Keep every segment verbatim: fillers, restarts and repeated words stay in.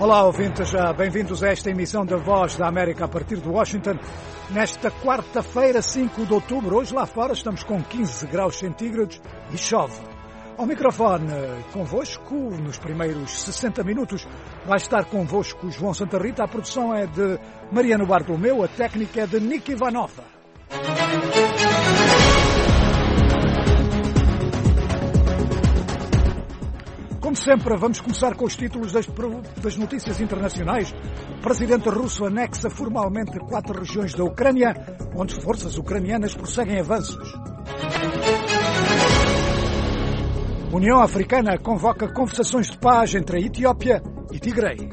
Olá, ouvintes, bem-vindos a esta emissão da Voz da América a partir de Washington. Nesta quarta-feira, cinco de outubro, hoje lá fora estamos com quinze graus centígrados e chove. Ao microfone, convosco, nos primeiros sessenta minutos, vai estar convosco João Santa Rita. A produção é de Mariano Bartolomeu, a técnica é de Nick Ivanova. Como sempre, vamos começar com os títulos das, das notícias internacionais. O presidente russo anexa formalmente quatro regiões da Ucrânia, onde forças ucranianas prosseguem avanços. A União Africana convoca conversações de paz entre a Etiópia e Tigray.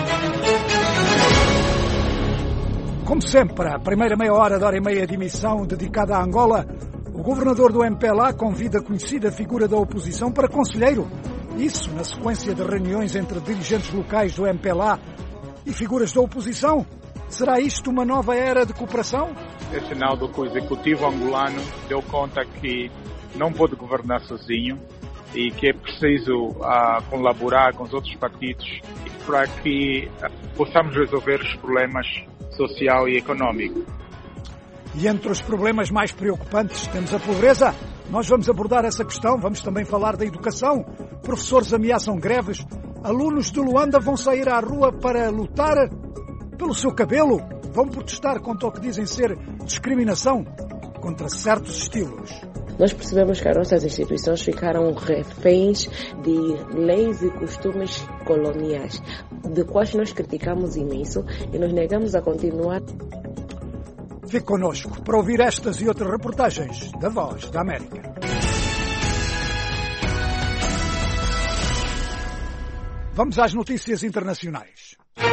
Como sempre, a primeira meia hora, de hora e meia de emissão dedicada à Angola, o governador do M P L A convida a conhecida figura da oposição para conselheiro. Isso na sequência de reuniões entre dirigentes locais do M P L A e figuras da oposição. Será isto uma nova era de cooperação? É sinal do que o executivo angolano deu conta que não pode governar sozinho e que é preciso uh, colaborar com os outros partidos para que uh, possamos resolver os problemas social e econômico. E entre os problemas mais preocupantes temos a pobreza. Nós vamos abordar essa questão, vamos também falar da educação. Professores ameaçam greves, alunos de Luanda vão sair à rua para lutar pelo seu cabelo, vão protestar contra o que dizem ser discriminação contra certos estilos. Nós percebemos que as nossas instituições ficaram reféns de leis e costumes coloniais, de quais nós criticamos imenso e nos negamos a continuar. Fique connosco para ouvir estas e outras reportagens da Voz da América. Vamos às notícias internacionais.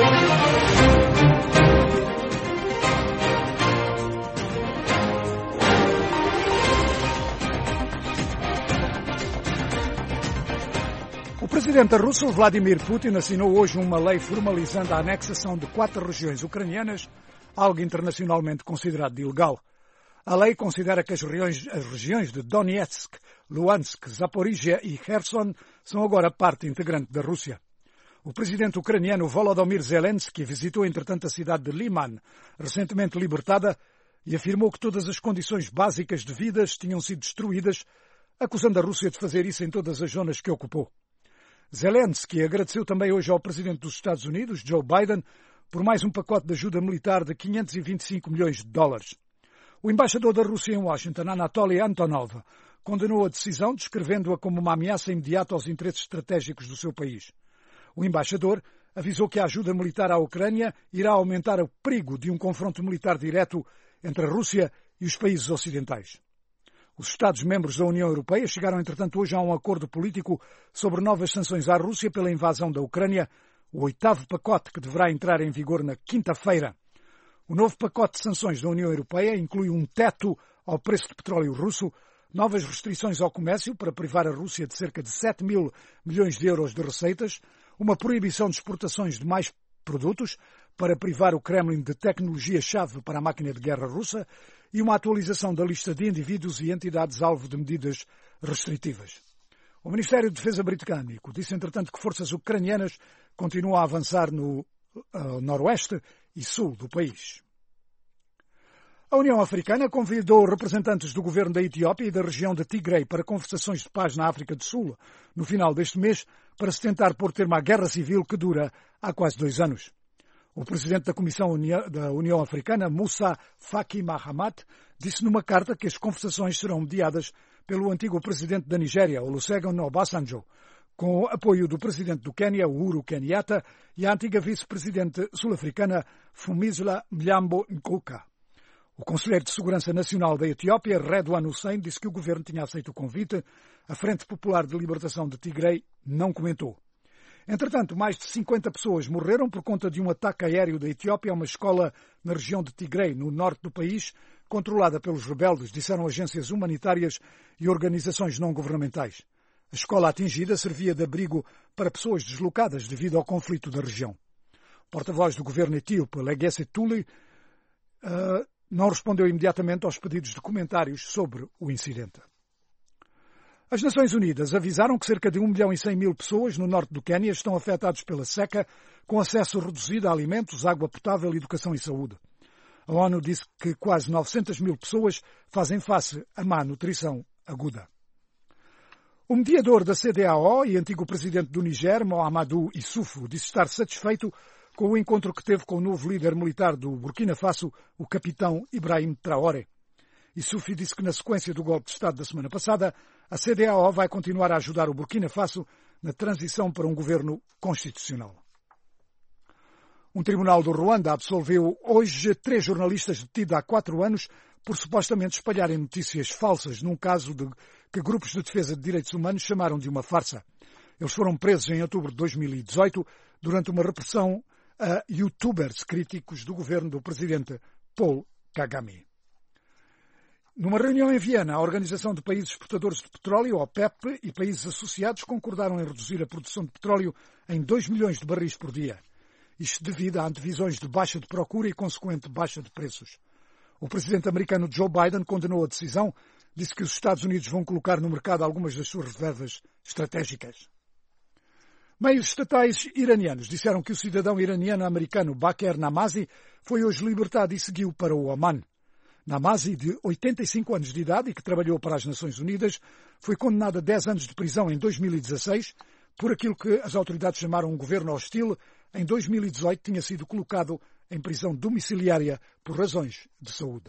O presidente russo Vladimir Putin assinou hoje uma lei formalizando a anexação de quatro regiões ucranianas, algo internacionalmente considerado ilegal. A lei considera que as regiões, as regiões de Donetsk, Luhansk, Zaporizhia e Kherson são agora parte integrante da Rússia. O presidente ucraniano Volodymyr Zelensky visitou, entretanto, a cidade de Liman, recentemente libertada, e afirmou que todas as condições básicas de vida tinham sido destruídas, acusando a Rússia de fazer isso em todas as zonas que ocupou. Zelensky agradeceu também hoje ao presidente dos Estados Unidos, Joe Biden, por mais um pacote de ajuda militar de quinhentos e vinte e cinco milhões de dólares. O embaixador da Rússia em Washington, Anatoly Antonov, condenou a decisão, descrevendo-a como uma ameaça imediata aos interesses estratégicos do seu país. O embaixador avisou que a ajuda militar à Ucrânia irá aumentar o perigo de um confronto militar direto entre a Rússia e os países ocidentais. Os Estados-membros da União Europeia chegaram, entretanto, hoje a um acordo político sobre novas sanções à Rússia pela invasão da Ucrânia, o oitavo pacote que deverá entrar em vigor na quinta-feira. O novo pacote de sanções da União Europeia inclui um teto ao preço de petróleo russo, novas restrições ao comércio para privar a Rússia de cerca de sete mil milhões de euros de receitas, uma proibição de exportações de mais produtos para privar o Kremlin de tecnologia-chave para a máquina de guerra russa e uma atualização da lista de indivíduos e entidades alvo de medidas restritivas. O Ministério de Defesa britânico disse, entretanto, que forças ucranianas continuam a avançar no uh, noroeste e sul do país. A União Africana convidou representantes do governo da Etiópia e da região de Tigray para conversações de paz na África do Sul, no final deste mês, para se tentar pôr termo à guerra civil que dura há quase dois anos. O presidente da Comissão da União Africana, Moussa Faki Mahamat, disse numa carta que as conversações serão mediadas pelo antigo presidente da Nigéria, Olusegun Obasanjo, com o apoio do presidente do Quênia, Uhuru Kenyatta, e a antiga vice-presidente sul-africana, Phumzile Mlambo Ngcuka. O conselheiro de Segurança Nacional da Etiópia, Redwan Hussein, disse que o governo tinha aceito o convite. A Frente Popular de Libertação de Tigray não comentou. Entretanto, mais de cinquenta pessoas morreram por conta de um ataque aéreo da Etiópia a uma escola na região de Tigray, no norte do país, controlada pelos rebeldes, disseram agências humanitárias e organizações não-governamentais. A escola atingida servia de abrigo para pessoas deslocadas devido ao conflito da região. O porta-voz do governo etíope, Legesse Tuli, uh, não respondeu imediatamente aos pedidos de comentários sobre o incidente. As Nações Unidas avisaram que cerca de um milhão e cem mil pessoas no norte do Quênia estão afetadas pela seca, com acesso reduzido a alimentos, água potável, educação e saúde. A ONU disse que quase novecentas mil pessoas fazem face à má nutrição aguda. O mediador da C D A O e antigo presidente do Niger, Mahamadou Issoufou, disse estar satisfeito com o encontro que teve com o novo líder militar do Burkina Faso, o capitão Ibrahim Traoré. Issoufou disse que na sequência do golpe de Estado da semana passada, a C D A O vai continuar a ajudar o Burkina Faso na transição para um governo constitucional. Um tribunal do Ruanda absolveu hoje três jornalistas detidos há quatro anos por supostamente espalharem notícias falsas num caso de, que grupos de defesa de direitos humanos chamaram de uma farsa. Eles foram presos em outubro de dois mil e dezoito durante uma repressão a youtubers críticos do governo do presidente Paul Kagame. Numa reunião em Viena, a Organização de Países Exportadores de Petróleo, OPEP, e países associados concordaram em reduzir a produção de petróleo em dois milhões de barris por dia. Isto devido a antevisões de baixa de procura e consequente baixa de preços. O presidente americano Joe Biden condenou a decisão, disse que os Estados Unidos vão colocar no mercado algumas das suas reservas estratégicas. Meios estatais iranianos disseram que o cidadão iraniano-americano Baker Namazi foi hoje libertado e seguiu para o Oman. Namazi, de oitenta e cinco anos de idade e que trabalhou para as Nações Unidas, foi condenado a dez anos de prisão em dois mil e dezasseis por aquilo que as autoridades chamaram um governo hostil. Em dois mil e dezoito tinha sido colocado em prisão domiciliária por razões de saúde.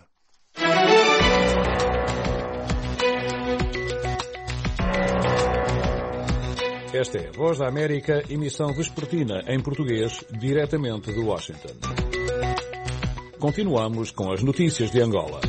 Esta é a Voz da América, emissão vespertina em português, diretamente de Washington. Continuamos com as notícias de Angola.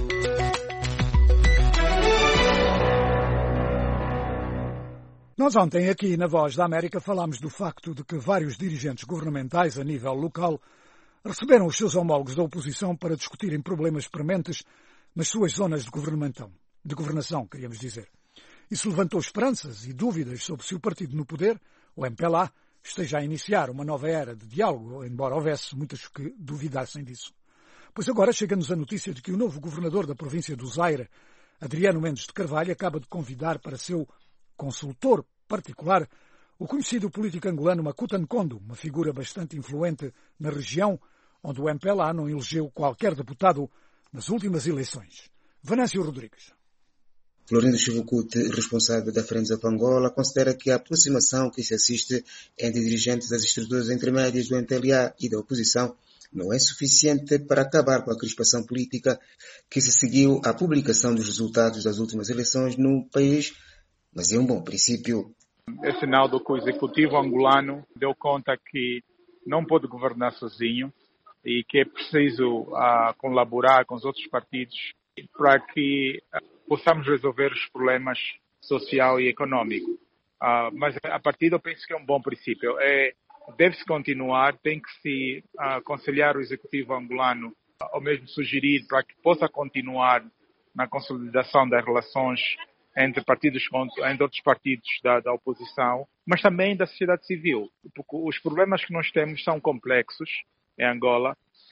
Nós ontem aqui na Voz da América falámos do facto de que vários dirigentes governamentais a nível local receberam os seus homólogos da oposição para discutirem problemas prementes nas suas zonas de governação, de governação, queríamos dizer. Isso levantou esperanças e dúvidas sobre se o partido no poder, o M P L A, esteja a iniciar uma nova era de diálogo, embora houvesse muitos que duvidassem disso. Pois agora chega-nos a notícia de que o novo governador da província do Zaire, Adriano Mendes de Carvalho, acaba de convidar para seu consultor particular o conhecido político angolano Makuta Nkondo, uma figura bastante influente na região, onde o M P L A não elegeu qualquer deputado nas últimas eleições. Venâncio Rodrigues. Florindo Chivukute, responsável da Friends of Angola, considera que a aproximação que se assiste entre dirigentes das estruturas intermédias do M P L A e da oposição não é suficiente para acabar com a crispação política que se seguiu à publicação dos resultados das últimas eleições no país, mas é um bom princípio. É sinal do que o executivo angolano deu conta que não pode governar sozinho e que é preciso uh, colaborar com os outros partidos para que uh, possamos resolver os problemas social e econômico. Uh, mas a partir eu penso que é um bom princípio. É, deve-se continuar, tem que se uh, aconselhar o executivo angolano, uh, ou mesmo sugerir para que possa continuar na consolidação das relações entre partidos, entre outros partidos da, da oposição, mas também da sociedade civil. Porque os problemas que nós temos são complexos em Angola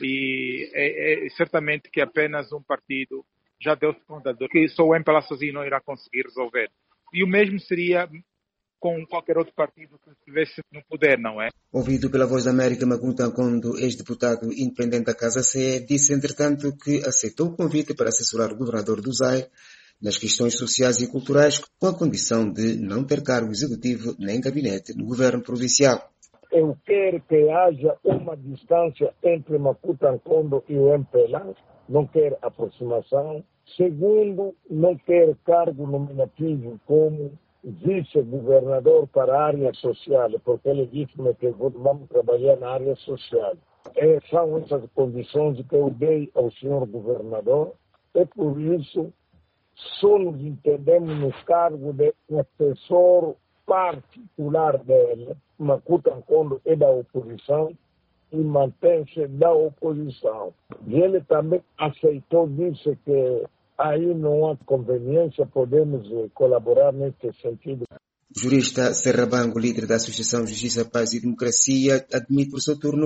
e é, é certamente que apenas um partido já deu-se conta de que só o M P L A sozinho não irá conseguir resolver. E o mesmo seria com qualquer outro partido que estivesse no poder, não é? Ouvido pela Voz da América, Makuta Nkondo, ex-deputado independente da Casa C, disse, entretanto, que aceitou o convite para assessorar o governador do Zaire nas questões sociais e culturais, com a condição de não ter cargo executivo nem gabinete no governo provincial. Eu quero que haja uma distância entre Makuta Nkondo e o M P L A, não quero aproximação. Segundo, não quero cargo nominativo como vice-governador para a área social, porque ele disse-me que vamos trabalhar na área social. É, são essas condições que eu dei ao senhor governador, e por isso só nos entendemos no cargo de assessor particular dele. Makuta Nkondo é da oposição e mantém-se da oposição. E ele também aceitou, disse que aí não há conveniência, podemos colaborar nesse sentido. O jurista Serra Bango, líder da Associação Justiça, Paz e Democracia, admite por seu turno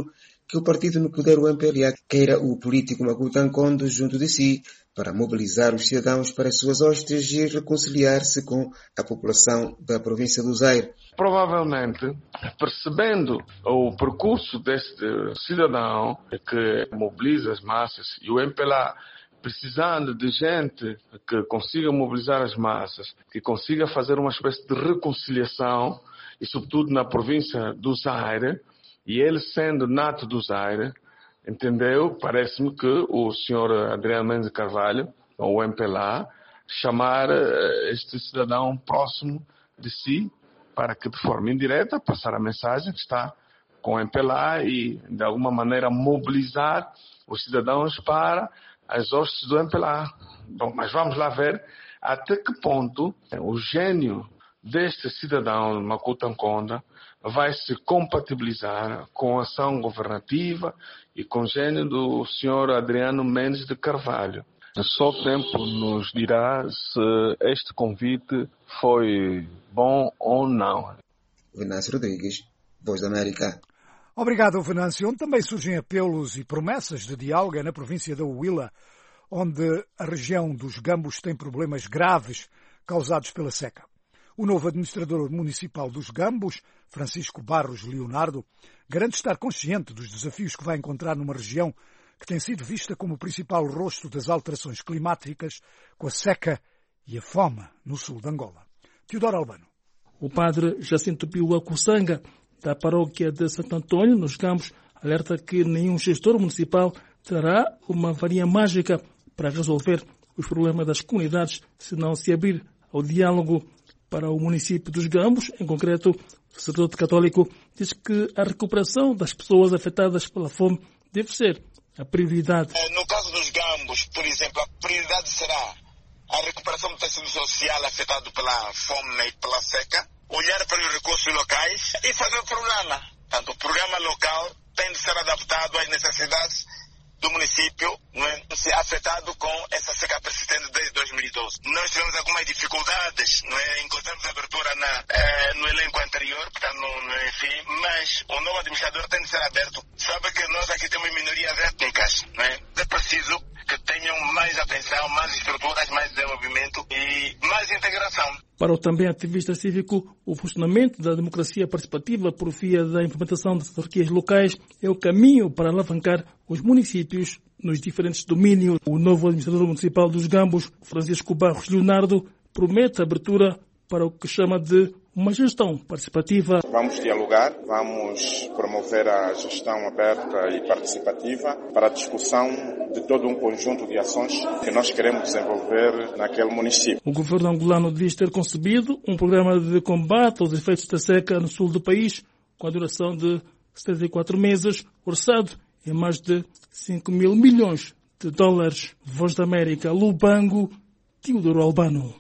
que o partido no poder, o M P L A, queira o político Makuta Nkondo junto de si para mobilizar os cidadãos para as suas hostes e reconciliar-se com a população da província do Zaire. Provavelmente, percebendo o percurso deste cidadão que mobiliza as massas e o M P L A precisando de gente que consiga mobilizar as massas, que consiga fazer uma espécie de reconciliação, e sobretudo na província do Zaire, e ele sendo nato do Zaire, entendeu? Parece-me que o senhor Adriano Mendes de Carvalho, ou o M P L A, chamar este cidadão próximo de si, para que de forma indireta passar a mensagem que está com o M P L A e de alguma maneira mobilizar os cidadãos para as hostes do M P L A. Bom, mas vamos lá ver até que ponto o gênio deste cidadão Makuta Nkondo vai se compatibilizar com a ação governativa e com o gênio do senhor Adriano Mendes de Carvalho. Só o tempo nos dirá se este convite foi bom ou não. Venâncio Rodrigues, Voz da América. Obrigado, Venâncio. Onde também surgem apelos e promessas de diálogo é na província da Huila, onde a região dos Gambos tem problemas graves causados pela seca. O novo administrador municipal dos Gambos, Francisco Barros Leonardo, garante estar consciente dos desafios que vai encontrar numa região que tem sido vista como o principal rosto das alterações climáticas, com a seca e a fome no sul de Angola. Teodoro Albano. O padre Jacinto Pio Acussanga, da paróquia de Santo Antônio, nos Gambos, alerta que nenhum gestor municipal terá uma varinha mágica para resolver os problemas das comunidades se não se abrir ao diálogo. Para o município dos Gambos, em concreto, o sacerdote católico diz que a recuperação das pessoas afetadas pela fome deve ser a prioridade. No caso dos Gambos, por exemplo, a prioridade será a recuperação do tecido social afetado pela fome e pela seca, olhar para os recursos locais e fazer o programa. Portanto, o programa local tem de ser adaptado às necessidades do município, não é, se afetado com essa seca persistente desde dois mil e doze. Nós tivemos algumas dificuldades, não é, encontramos abertura na, eh, no elenco anterior, portanto, no, no, enfim, mas o novo administrador tem de ser aberto. Sabe que nós aqui temos minorias étnicas, não é? É preciso que tenham mais atenção, mais estruturas, mais desenvolvimento e mais integração. Para o também ativista cívico, o funcionamento da democracia participativa por via da implementação das autarquias locais é o caminho para alavancar os municípios nos diferentes domínios. O novo administrador municipal dos Gambos, Francisco Barros Leonardo, promete a abertura para o que chama de uma gestão participativa. Vamos dialogar, vamos promover a gestão aberta e participativa para a discussão de todo um conjunto de ações que nós queremos desenvolver naquele município. O governo angolano diz ter concebido um programa de combate aos efeitos da seca no sul do país, com a duração de setenta e quatro meses, orçado em mais de cinco mil milhões de dólares. Voz da América, Lubango, Teodoro Albano.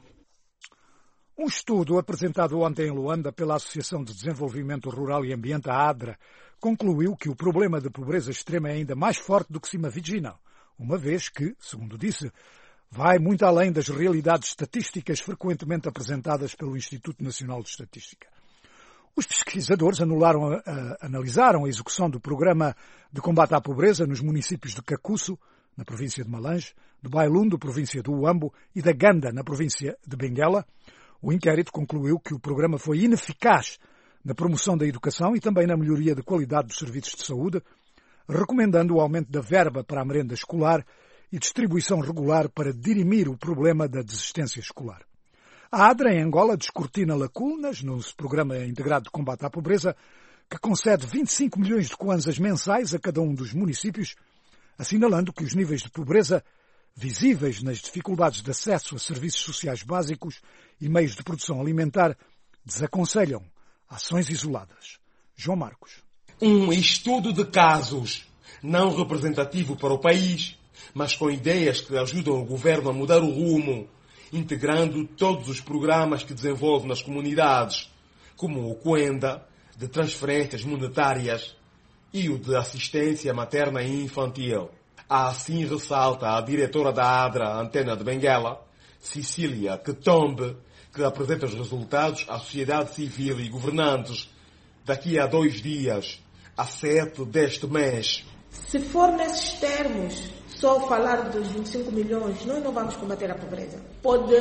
Um estudo apresentado ontem em Luanda pela Associação de Desenvolvimento Rural e Ambiente, a ADRA, concluiu que o problema de pobreza extrema é ainda mais forte do que se imagina, uma vez que, segundo disse, vai muito além das realidades estatísticas frequentemente apresentadas pelo Instituto Nacional de Estatística. Os pesquisadores anularam, a, a, analisaram a execução do Programa de Combate à Pobreza nos municípios de Cacuço, na província de Malange, de Bailundo, província do Uambo, e da Ganda, na província de Benguela. O inquérito concluiu que o programa foi ineficaz na promoção da educação e também na melhoria da qualidade dos serviços de saúde, recomendando o aumento da verba para a merenda escolar e distribuição regular para dirimir o problema da desistência escolar. A ADRA, em Angola, descortina lacunas no Programa Integrado de Combate à Pobreza, que concede vinte e cinco milhões de kwanzas mensais a cada um dos municípios, assinalando que os níveis de pobreza visíveis nas dificuldades de acesso a serviços sociais básicos e meios de produção alimentar desaconselham ações isoladas. João Marcos. Um estudo de casos, não representativo para o país, mas com ideias que ajudam o governo a mudar o rumo, integrando todos os programas que desenvolve nas comunidades, como o Cuenda, de transferências monetárias, e o de assistência materna e infantil. Assim ressalta a diretora da ADRA, Antena de Benguela, Cecília Ketombe, que apresenta os resultados à sociedade civil e governantes. Daqui a dois dias, a sete deste mês. Se for nesses termos, só falar dos vinte e cinco milhões, nós não vamos combater a pobreza. Pode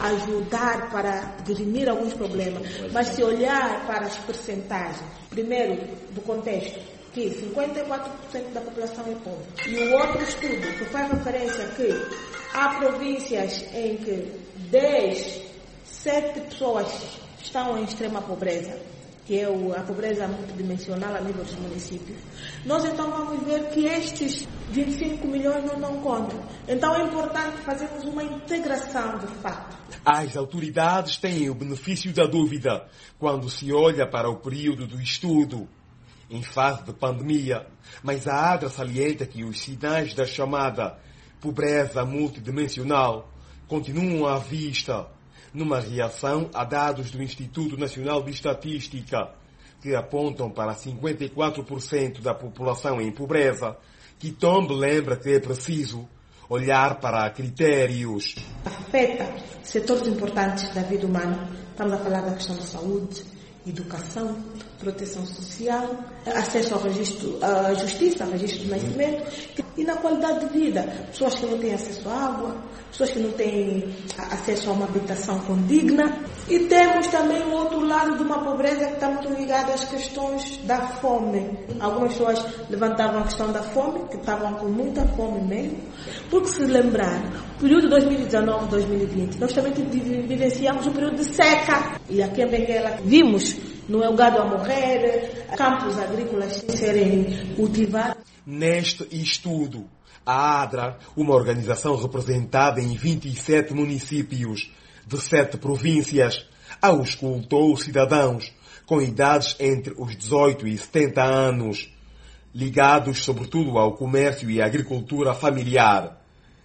ajudar para dirimir alguns problemas, mas se olhar para as percentagens, primeiro do contexto, que cinquenta e quatro por cento da população é pobre, e o outro estudo que faz referência que há províncias em que dez, sete pessoas estão em extrema pobreza, que é a pobreza multidimensional a nível dos municípios, nós então vamos ver que estes vinte e cinco milhões não dão conta. Então é importante fazermos uma integração de fato. As autoridades têm o benefício da dúvida quando se olha para o período do estudo, em fase de pandemia, mas a ADRA salienta que os sinais da chamada pobreza multidimensional continuam à vista, numa reação a dados do Instituto Nacional de Estatística, que apontam para cinquenta e quatro por cento da população em pobreza, que Tombe lembra que é preciso olhar para critérios. Afeta setores importantes da vida humana. Estamos a falar da questão da saúde, educação, proteção social, acesso ao registro, à justiça, ao registro de nascimento e na qualidade de vida. Pessoas que não têm acesso à água, pessoas que não têm acesso a uma habitação condigna. E temos também o outro lado de uma pobreza que está muito ligada às questões da fome. Algumas pessoas levantavam a questão da fome, que estavam com muita fome mesmo, porque se lembrar, no período de dois mil e dezenove a dois mil e vinte, nós também vivenciamos um período de seca. E aqui em Benguela vimos, não é o gado a morrer, campos agrícolas sem serem cultivados. Neste estudo, a ADRA, uma organização representada em vinte e sete municípios de sete províncias, auscultou cidadãos com idades entre os dezoito e setenta anos, ligados sobretudo ao comércio e à agricultura familiar.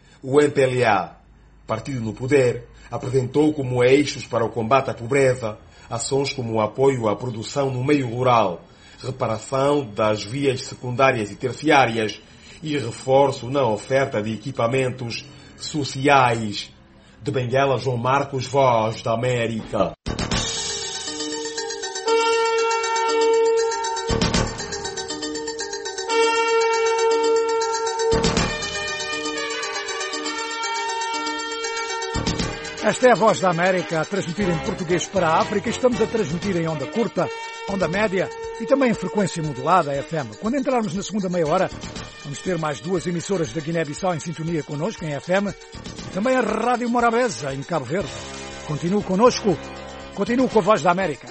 O M P L A, partido no poder, apresentou como eixos para o combate à pobreza ações como o apoio à produção no meio rural, reparação das vias secundárias e terciárias e reforço na oferta de equipamentos sociais. De Benguela, João Marcos, Voz da América. Esta é a Voz da América, a transmitir em português para a África. Estamos a transmitir em onda curta, onda média e também em frequência modulada, F M. Quando entrarmos na segunda meia hora, vamos ter mais duas emissoras da Guiné-Bissau em sintonia connosco, em F M, e também a Rádio Morabeza, em Cabo Verde. Continue connosco, continue com a Voz da América.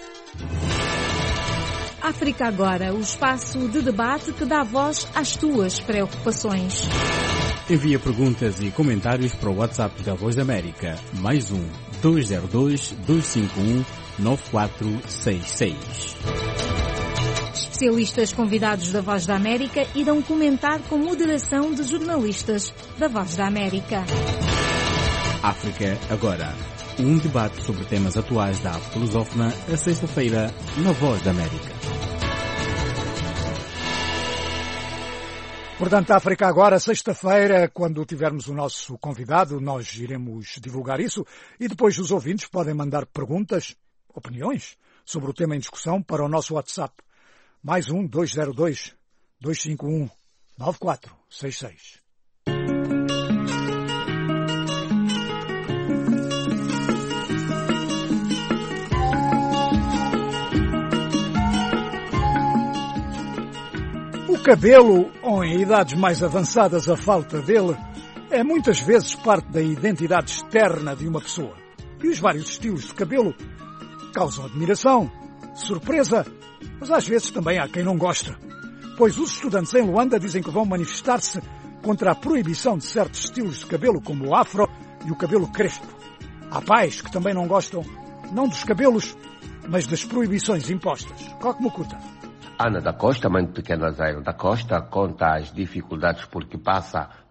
África Agora, o espaço de debate que dá voz às tuas preocupações. Envia perguntas e comentários para o WhatsApp da Voz da América, mais um, dois zero dois, dois cinco um, nove quatro seis seis. Especialistas convidados da Voz da América irão comentar com moderação de jornalistas da Voz da América. África Agora, um debate sobre temas atuais da África lusófona, a sexta-feira, na Voz da América. Portanto, África Agora, sexta-feira, quando tivermos o nosso convidado, nós iremos divulgar isso e depois os ouvintes podem mandar perguntas, opiniões sobre o tema em discussão para o nosso WhatsApp. Mais um, dois zero dois, dois cinco um, nove quatro seis seis. O cabelo, ou em idades mais avançadas a falta dele, é muitas vezes parte da identidade externa de uma pessoa. E os vários estilos de cabelo causam admiração, surpresa, mas às vezes também há quem não gosta. Pois os estudantes em Luanda dizem que vão manifestar-se contra a proibição de certos estilos de cabelo, como o afro e o cabelo crespo. Há pais que também não gostam, não dos cabelos, mas das proibições impostas. Coque Mucuta. Ana da Costa, mãe de pequeno Azairo da Costa, conta as dificuldades por que passa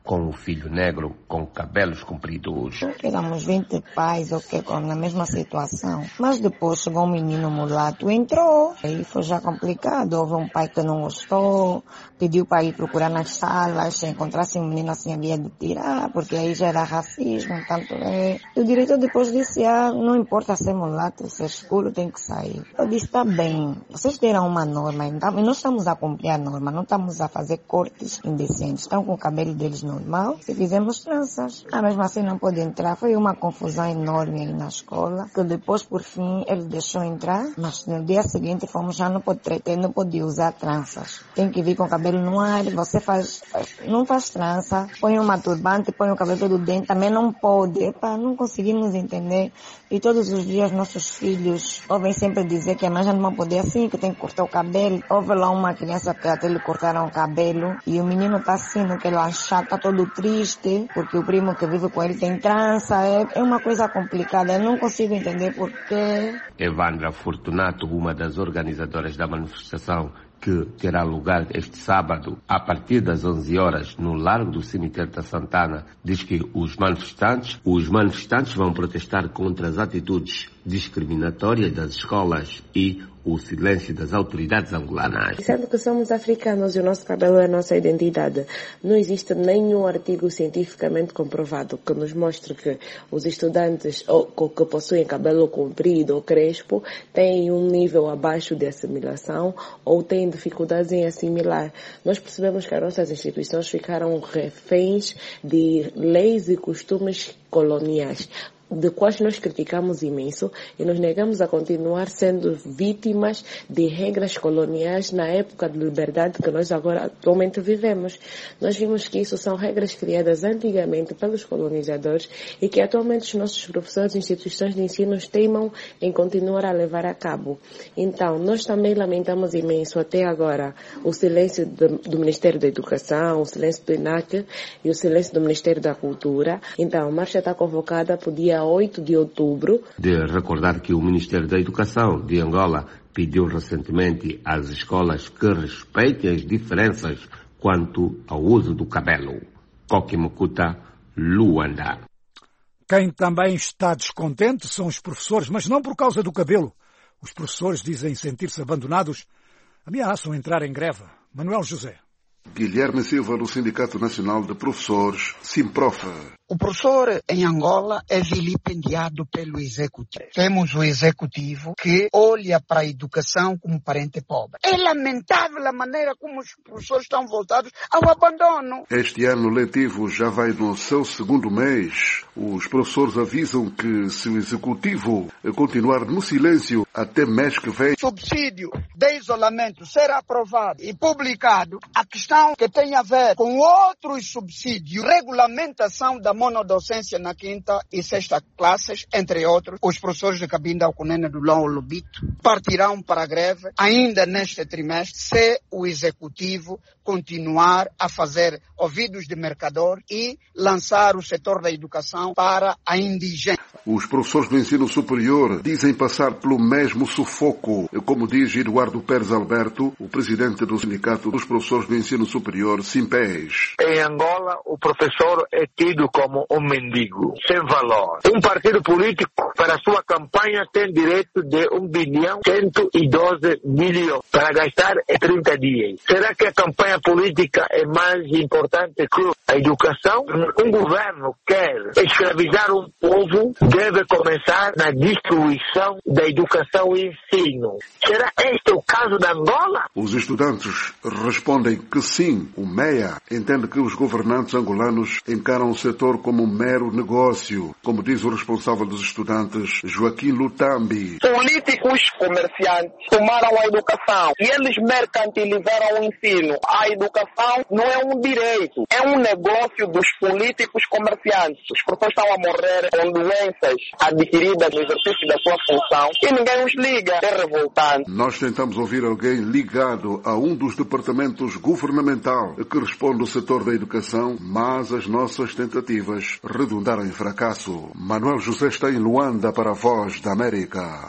com o filho negro com cabelos compridos. Éramos vinte pais, ok, na mesma situação. Mas depois chegou um menino mulato, entrou. Aí foi já complicado. Houve um pai que não gostou, pediu para ir procurar nas salas, se encontrasse um menino assim havia de tirar, porque aí já era racismo, tanto é. E o diretor depois disse, ah, não importa ser mulato, ser escuro, tem que sair. Eu disse, tá bem, vocês deram uma norma, então, e nós estamos a cumprir a norma, não estamos a fazer cortes indecentes. Estão com o cabelo deles normal, e fizemos tranças. Ah, mesmo assim não pode entrar. Foi uma confusão enorme aí na escola, que depois, por fim, ele deixou entrar, mas no dia seguinte fomos, já não pode tretar, não pode usar tranças. Tem que vir com o cabelo no ar, você faz, faz não faz trança, põe uma turbante, põe o cabelo do dente, também não pode. Epa, não conseguimos entender. E todos os dias nossos filhos ouvem sempre dizer que a mãe já não vai poder assim, que tem que cortar o cabelo. Houve lá uma criança que até lhe cortaram o cabelo e o menino tá assim, naquele achado, tá todo triste, porque o primo que vive com ele tem trança. É, é uma coisa complicada, eu não consigo entender porquê. Evandra Fortunato, uma das organizadoras da manifestação, que terá lugar este sábado, a partir das onze horas, no Largo do Cemitério da Santana, diz que os manifestantes, os manifestantes vão protestar contra as atitudes discriminatórias das escolas e o silêncio das autoridades angolanas. Sendo que somos africanos e o nosso cabelo é a nossa identidade, não existe nenhum artigo cientificamente comprovado que nos mostre que os estudantes ou, que possuem cabelo comprido ou crespo têm um nível abaixo de assimilação ou têm dificuldades em assimilar. Nós percebemos que as nossas instituições ficaram reféns de leis e costumes coloniais, de quais nós criticamos imenso e nos negamos a continuar sendo vítimas de regras coloniais na época de liberdade que nós agora atualmente vivemos. Nós vimos que isso são regras criadas antigamente pelos colonizadores e que atualmente os nossos professores e instituições de ensino teimam em continuar a levar a cabo. Então, nós também lamentamos imenso até agora o silêncio do, do Ministério da Educação, o silêncio do I N A C e o silêncio do Ministério da Cultura. Então, a marcha está convocada para o dia oito de outubro. De recordar que o Ministério da Educação de Angola pediu recentemente às escolas que respeitem as diferenças quanto ao uso do cabelo. Kokimukuta, Luanda. Quem também está descontente são os professores, mas não por causa do cabelo. Os professores dizem sentir-se abandonados, ameaçam entrar em greve. Manuel José. Guilherme Silva, do Sindicato Nacional de Professores, Simprof. O professor em Angola é vilipendiado pelo executivo. Temos o executivo que olha para a educação como parente pobre. É lamentável a maneira como os professores estão voltados ao abandono. Este ano letivo já vai no seu segundo mês. Os professores avisam que se o executivo continuar no silêncio até mês que vem... Subsídio de isolamento ser aprovado e publicado, a questão que tem a ver com outros subsídios, regulamentação da monodocência na quinta e sexta classes, entre outros, os professores de Cabinda, Alcunene, do Lão Lobito, partirão para a greve ainda neste trimestre se o executivo continuar a fazer ouvidos de mercador e lançar o setor da educação para a indigência. Os professores do ensino superior dizem passar pelo mesmo sufoco, como diz Eduardo Pérez Alberto, o presidente do Sindicato dos Professores do Ensino Superior, Simpés. Em Angola, o professor é tido como um mendigo, sem valor. Um partido político, para sua campanha, tem direito de um bilhão cento e doze milhões para gastar em trinta dias. Será que a campanha política é mais importante que a educação? Um governo quer escravizar um povo, deve começar na destruição da educação e ensino. Será este o caso da Angola? Os estudantes respondem que sim. O M E A entende que os governantes angolanos encaram o setor como um mero negócio, como diz o responsável dos estudantes, Joaquim Lutambi. Políticos comerciantes tomaram a educação e eles mercantilizaram o ensino. A educação não é um direito, é um negócio dos políticos comerciantes. Os professores estão a morrer com doenças adquiridas no exercício da sua função e ninguém os liga. É revoltante. Nós tentamos ouvir alguém ligado a um dos departamentos governamental que responde ao setor da educação, mas as nossas tentativas redundaram em fracasso. Manuel José está em Luanda para a Voz da América.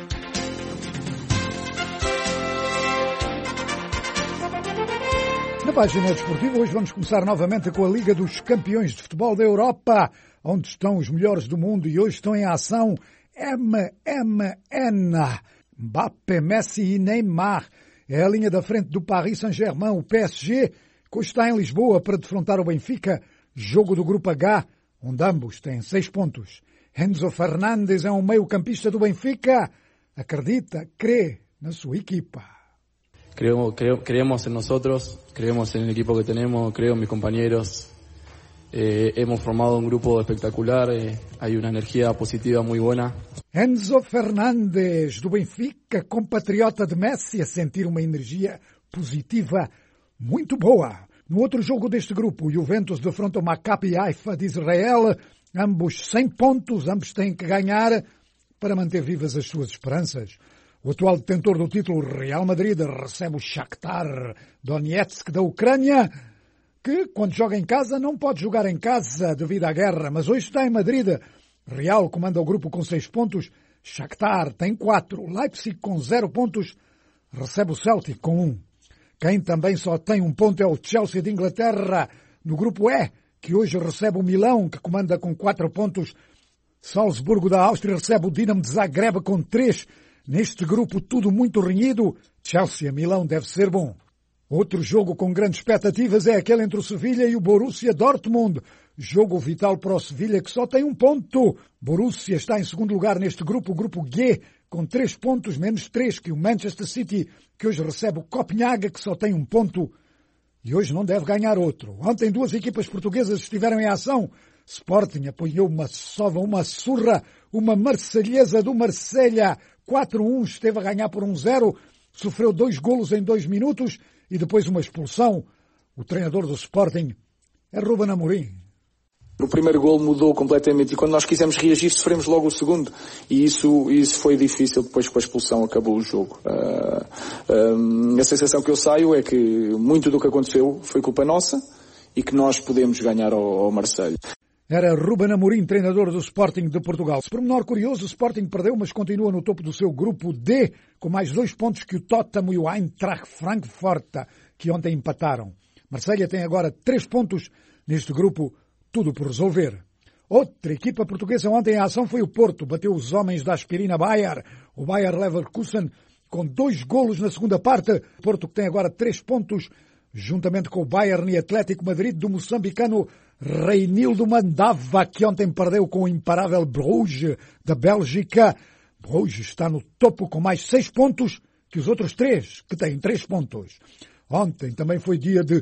Na página desportiva, hoje vamos começar novamente com a Liga dos Campeões de Futebol da Europa, onde estão os melhores do mundo e hoje estão em ação M M N, Mbappé, Messi e Neymar. É a linha da frente do Paris Saint-Germain, o P S G, que hoje está em Lisboa para defrontar o Benfica, jogo do Grupo H, onde ambos têm seis pontos. Enzo Fernandes é um meio-campista do Benfica, acredita, crê na sua equipa. Creo, creo, creemos en nosotros, creemos en el equipo que tenemos, creo en mis compañeros. Eh, hemos formado un grupo espectacular, eh, hay una energía positiva muy buena. Enzo Fernandes, do Benfica, compatriota de Messi, a sentir uma energia positiva muito boa. No outro jogo deste grupo, o Juventus defronta o Maccabi Haifa de Israel, ambos sem pontos, ambos têm que ganhar para manter vivas as suas esperanças. O atual detentor do título, Real Madrid, recebe o Shakhtar Donetsk da Ucrânia, que, quando joga em casa, não pode jogar em casa devido à guerra, mas hoje está em Madrid. Real comanda o grupo com seis pontos, Shakhtar tem quatro, Leipzig com zero pontos, recebe o Celtic com um. Quem também só tem um ponto é o Chelsea de Inglaterra, no grupo E, que hoje recebe o Milão, que comanda com quatro pontos. Salzburgo da Áustria recebe o Dinamo de Zagreb com três. Neste grupo tudo muito renhido, Chelsea-Milão deve ser bom. Outro jogo com grandes expectativas é aquele entre o Sevilha e o Borussia Dortmund. Jogo vital para o Sevilha, que só tem um ponto. Borussia está em segundo lugar neste grupo, o grupo G, com três pontos, menos três que o Manchester City, que hoje recebe o Copenhague, que só tem um ponto. E hoje não deve ganhar outro. Ontem duas equipas portuguesas estiveram em ação. Sporting apanhou uma sova, uma surra, uma marselhesa do Marselha. quatro a um, esteve a ganhar por um zero, sofreu dois golos em dois minutos e depois uma expulsão. O treinador do Sporting é Ruben Amorim. O primeiro golo mudou completamente e quando nós quisemos reagir sofremos logo o segundo e isso, isso foi difícil. Depois com a expulsão acabou o jogo. Uh, uh, a sensação que eu saio é que muito do que aconteceu foi culpa nossa e que nós podemos ganhar ao, ao Marselha. Era Ruben Amorim, treinador do Sporting de Portugal. Por menor curioso, o Sporting perdeu, mas continua no topo do seu grupo D, com mais dois pontos que o Tottenham e o Eintracht Frankfurt, que ontem empataram. Marselha tem agora três pontos neste grupo, tudo por resolver. Outra equipa portuguesa ontem em ação foi o Porto, bateu os homens da aspirina Bayer, o Bayer Leverkusen, com dois golos na segunda parte. O Porto que tem agora três pontos, juntamente com o Bayern e Atlético Madrid do moçambicano Reinildo Mandava, que ontem perdeu com o imparável Bruges da Bélgica. Bruges está no topo com mais seis pontos que os outros três, que têm três pontos. Ontem também foi dia de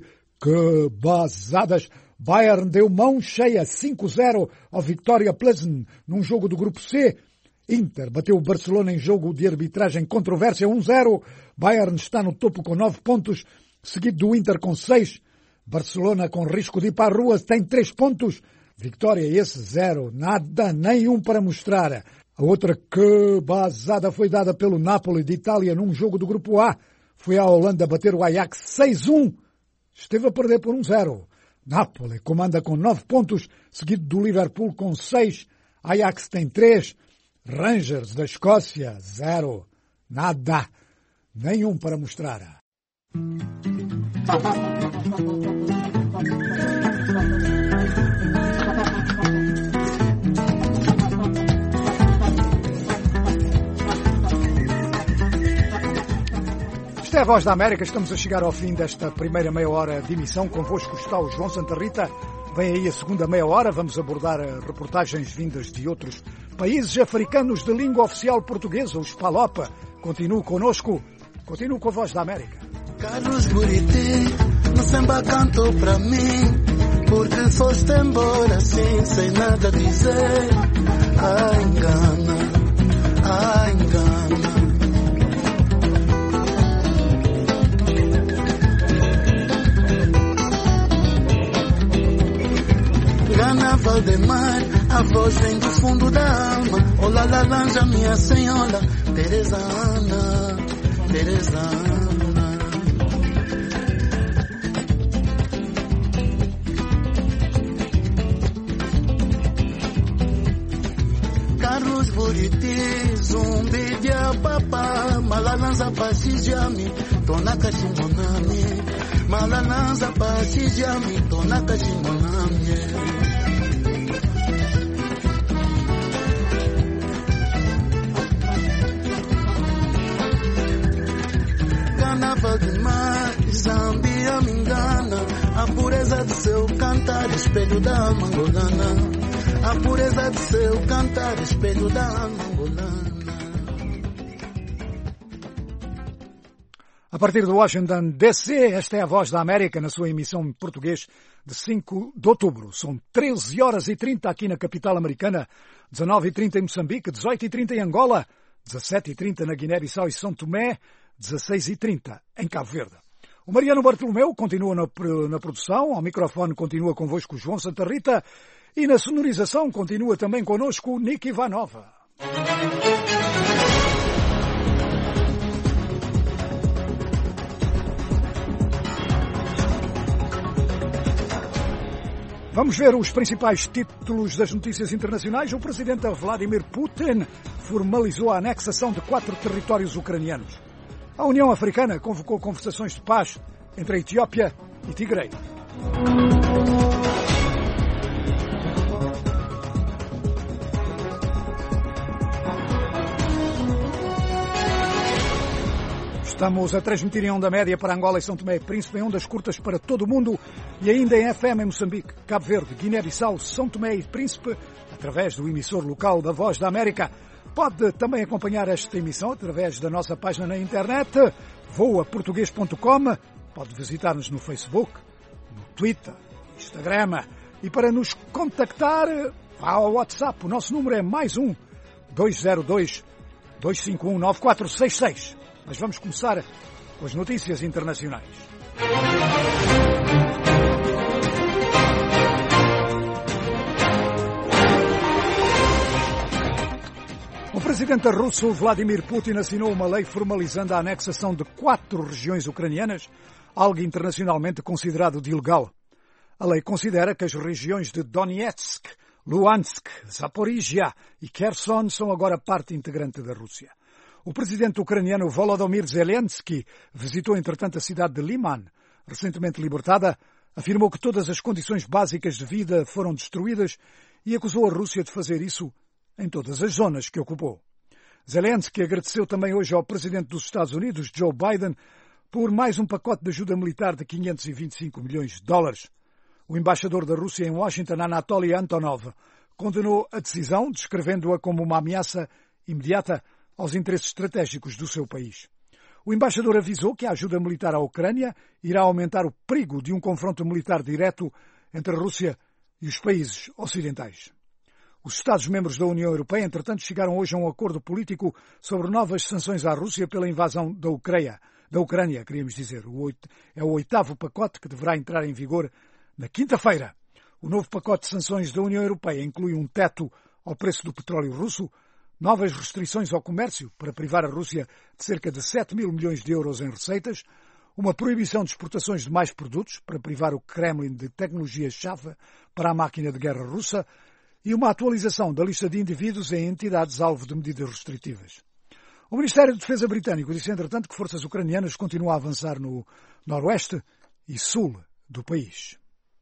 cabazadas. Bayern deu mão cheia, cinco a zero ao Victoria Plzen, num jogo do grupo C. Inter bateu o Barcelona em jogo de arbitragem controvérsia, um a zero. Bayern está no topo com nove pontos, seguido do Inter com seis. Barcelona com risco de ir para a rua tem três pontos. Vitória esse zero, nada, nenhum para mostrar. A outra cabazada foi dada pelo Napoli de Itália num jogo do grupo A. Foi à Holanda bater o Ajax seis a um. Esteve a perder por um a zero. Napoli comanda com nove pontos, seguido do Liverpool com seis. Ajax tem três. Rangers da Escócia, zero. Nada, nenhum para mostrar. Esta é a Voz da América, estamos a chegar ao fim desta primeira meia hora de emissão. Convosco está o João Santa Rita. Vem aí a segunda meia hora, vamos abordar reportagens vindas de outros países africanos de língua oficial portuguesa, os Palopa. Continuo conosco, continuo com a Voz da América. Carlos Buriti, no samba cantou pra mim, porque foste embora assim, sem nada dizer. Ah, engana, ah, engana. Gana Valdemar, a voz vem do fundo da alma. Olá, laranja, minha senhora, Teresa Ana, Teresa Ana. Carlos Buriti, zumbi de apapá, malalanza pasijami, tonaka shimonami malananza pasijami tonaka shimonami ganava demais, Zambia me engana, a pureza do seu cantar, espelho da mangolana, a pureza do seu cantar, espelho da mangolana. A partir de Washington, D C, esta é a Voz da América na sua emissão em português de cinco de outubro. São treze horas e trinta aqui na capital americana, dezenove e trinta em Moçambique, dezoito e trinta em Angola, dezassete e trinta na Guiné-Bissau e São Tomé, dezasseis e trinta em Cabo Verde. O Mariano Bartolomeu continua na, na produção, ao microfone continua convosco o João Santa Rita e na sonorização continua também connosco o Nick Ivanova. Vamos ver os principais títulos das notícias internacionais. O presidente Vladimir Putin formalizou a anexação de quatro territórios ucranianos. A União Africana convocou conversações de paz entre a Etiópia e Tigray. Estamos a transmitir em onda média para Angola e São Tomé e Príncipe, em ondas curtas para todo o mundo e ainda em F M em Moçambique, Cabo Verde, Guiné-Bissau, São Tomé e Príncipe, através do emissor local da Voz da América. Pode também acompanhar esta emissão através da nossa página na internet, voa português ponto com. Pode visitar-nos no Facebook, no Twitter, no Instagram. E para nos contactar, vá ao WhatsApp. O nosso número é mais um, dois zero dois, dois cinco um, nove quatro seis seis. Mas vamos começar com as notícias internacionais. O presidente russo Vladimir Putin assinou uma lei formalizando a anexação de quatro regiões ucranianas, algo internacionalmente considerado de ilegal. A lei considera que as regiões de Donetsk, Luhansk, Zaporizhia e Kherson são agora parte integrante da Rússia. O presidente ucraniano Volodymyr Zelensky visitou, entretanto, a cidade de Liman, recentemente libertada, afirmou que todas as condições básicas de vida foram destruídas e acusou a Rússia de fazer isso em todas as zonas que ocupou. Zelensky agradeceu também hoje ao presidente dos Estados Unidos, Joe Biden, por mais um pacote de ajuda militar de quinhentos e vinte e cinco milhões de dólares. O embaixador da Rússia em Washington, Anatoly Antonov, condenou a decisão, descrevendo-a como uma ameaça imediata aos interesses estratégicos do seu país. O embaixador avisou que a ajuda militar à Ucrânia irá aumentar o perigo de um confronto militar direto entre a Rússia e os países ocidentais. Os Estados-membros da União Europeia, entretanto, chegaram hoje a um acordo político sobre novas sanções à Rússia pela invasão da Ucrânia, da Ucrânia, queríamos dizer. É o oitavo pacote que deverá entrar em vigor na quinta-feira. O novo pacote de sanções da União Europeia inclui um teto ao preço do petróleo russo, novas restrições ao comércio para privar a Rússia de cerca de sete mil milhões de euros em receitas, uma proibição de exportações de mais produtos para privar o Kremlin de tecnologia-chave para a máquina de guerra russa e uma atualização da lista de indivíduos em entidades alvo de medidas restritivas. O Ministério de Defesa britânico disse, entretanto, que forças ucranianas continuam a avançar no noroeste e sul do país.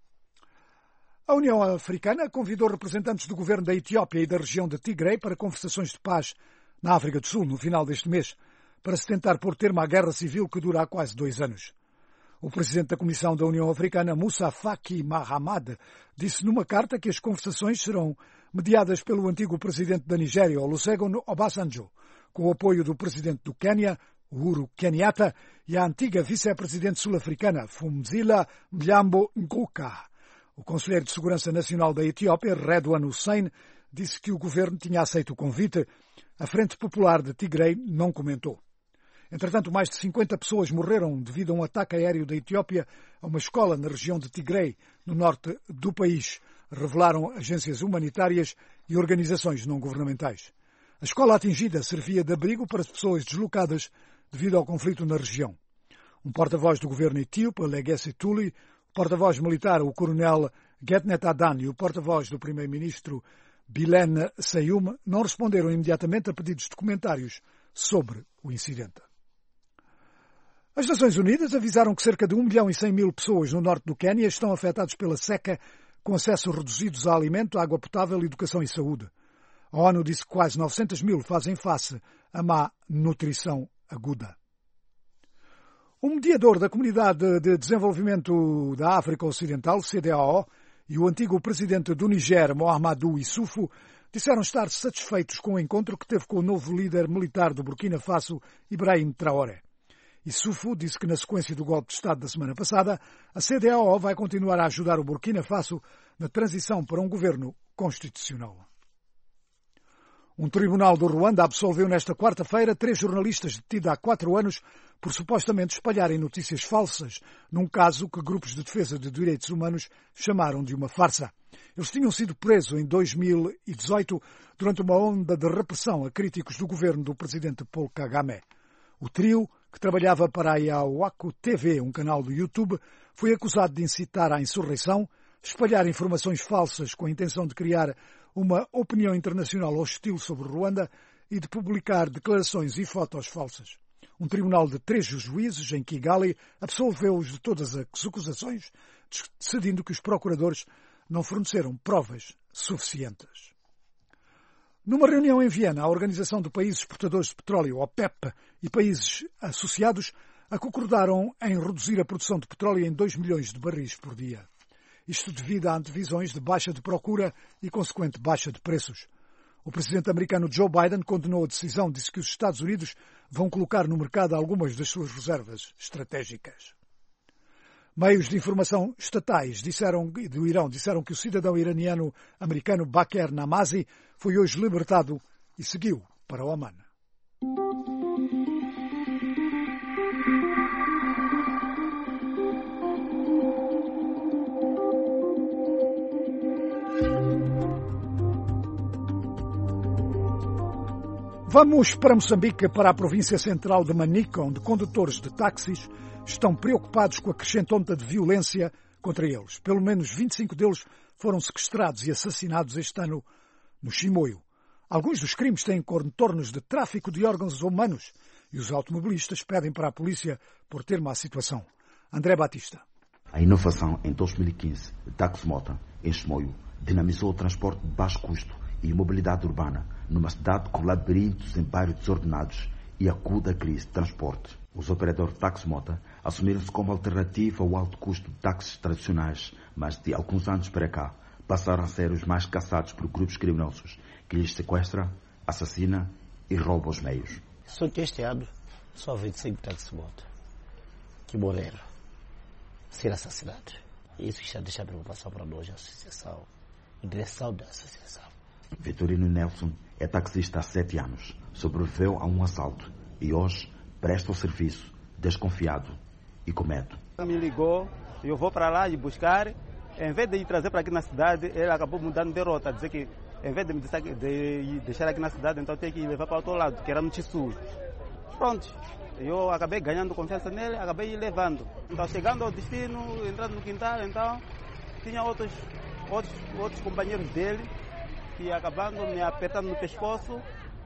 A União Africana convidou representantes do governo da Etiópia e da região de Tigray para conversações de paz na África do Sul no final deste mês, para se tentar pôr termo à guerra civil que dura há quase dois anos. O presidente da Comissão da União Africana, Moussa Faki Mahamat, disse numa carta que as conversações serão mediadas pelo antigo presidente da Nigéria, Olusegun Obasanjo, com o apoio do presidente do Quênia, Uhuru Kenyatta, e a antiga vice-presidente sul-africana, Fumzila Mlambo Nguka. O conselheiro de Segurança Nacional da Etiópia, Redwan Hussein, disse que o governo tinha aceito o convite. A Frente Popular de Tigray não comentou. Entretanto, mais de cinquenta pessoas morreram devido a um ataque aéreo da Etiópia a uma escola na região de Tigray, no norte do país, revelaram agências humanitárias e organizações não-governamentais. A escola atingida servia de abrigo para as pessoas deslocadas devido ao conflito na região. Um porta-voz do governo etíope, Legesse Tuli, o porta-voz militar, o coronel Getnet Adan, e o porta-voz do primeiro-ministro Bilene Sayum não responderam imediatamente a pedidos de comentários sobre o incidente. As Nações Unidas avisaram que cerca de um milhão e cem mil pessoas no norte do Quênia estão afetadas pela seca, com acessos reduzidos a alimento, água potável, educação e saúde. A ONU disse que quase novecentos mil fazem face à má nutrição aguda. O mediador da Comunidade de Desenvolvimento da África Ocidental, C D A O, e o antigo presidente do Niger, Mahamadou Issoufou, disseram estar satisfeitos com o encontro que teve com o novo líder militar do Burkina Faso, Ibrahim Traoré. Issoufou disse que, na sequência do golpe de Estado da semana passada, a C D A O vai continuar a ajudar o Burkina Faso na transição para um governo constitucional. Um tribunal do Ruanda absolveu nesta quarta-feira três jornalistas detidos há quatro anos por supostamente espalharem notícias falsas num caso que grupos de defesa de direitos humanos chamaram de uma farsa. Eles tinham sido presos em dois mil e dezoito durante uma onda de repressão a críticos do governo do presidente Paul Kagame. O trio, que trabalhava para a Yawaku T V, um canal do YouTube, foi acusado de incitar à insurreição, espalhar informações falsas com a intenção de criar uma opinião internacional hostil sobre Ruanda e de publicar declarações e fotos falsas. Um tribunal de três juízes em Kigali absolveu-os de todas as acusações, decidindo que os procuradores não forneceram provas suficientes. Numa reunião em Viena, a Organização de Países Exportadores de Petróleo, OPEP, e países associados concordaram em reduzir a produção de petróleo em dois milhões de barris por dia. Isto devido a antevisões de baixa de procura e consequente baixa de preços. O presidente americano Joe Biden condenou a decisão, disse que os Estados Unidos vão colocar no mercado algumas das suas reservas estratégicas. Meios de informação estatais disseram, do Irão disseram que o cidadão iraniano americano Baker Namazi foi hoje libertado e seguiu para Oman. Vamos para Moçambique, para a província central de Manica, onde condutores de táxis estão preocupados com a crescente onda de violência contra eles. Pelo menos vinte e cinco deles foram sequestrados e assassinados este ano no Chimoio. Alguns dos crimes têm contornos de tráfico de órgãos humanos e os automobilistas pedem para a polícia pôr termo à situação. André Batista. A inovação em dois mil e quinze de Taxi Mota, em Chimoio, dinamizou o transporte de baixo custo e mobilidade urbana numa cidade com labirintos em bairros desordenados e aguda crise de transporte. Os operadores de Taxi Mota assumiram-se como alternativa ao alto custo de táxis tradicionais, mas de alguns anos para cá passaram a ser os mais caçados por grupos criminosos que lhes sequestra, assassina e rouba os meios. Só que este ano só vinte e cinco Taxi Mota que morreram ser assassinados. Isso já deixa preocupação para nós, a associação, a direção da associação. Vitorino Nelson é taxista há sete anos. Sobreviveu a um assalto e hoje presta o serviço desconfiado e com medo. Me ligou, eu vou para lá e buscar. Em vez de ir trazer para aqui na cidade, ele acabou mudando de rota. Dizer que em vez de me de deixar aqui na cidade, então tem que levar para o outro lado, que era no Tissu. Pronto, eu acabei ganhando confiança nele, acabei levando. Então chegando ao destino, entrando no quintal, então tinha outros, outros, outros companheiros dele que acabaram me apertando no pescoço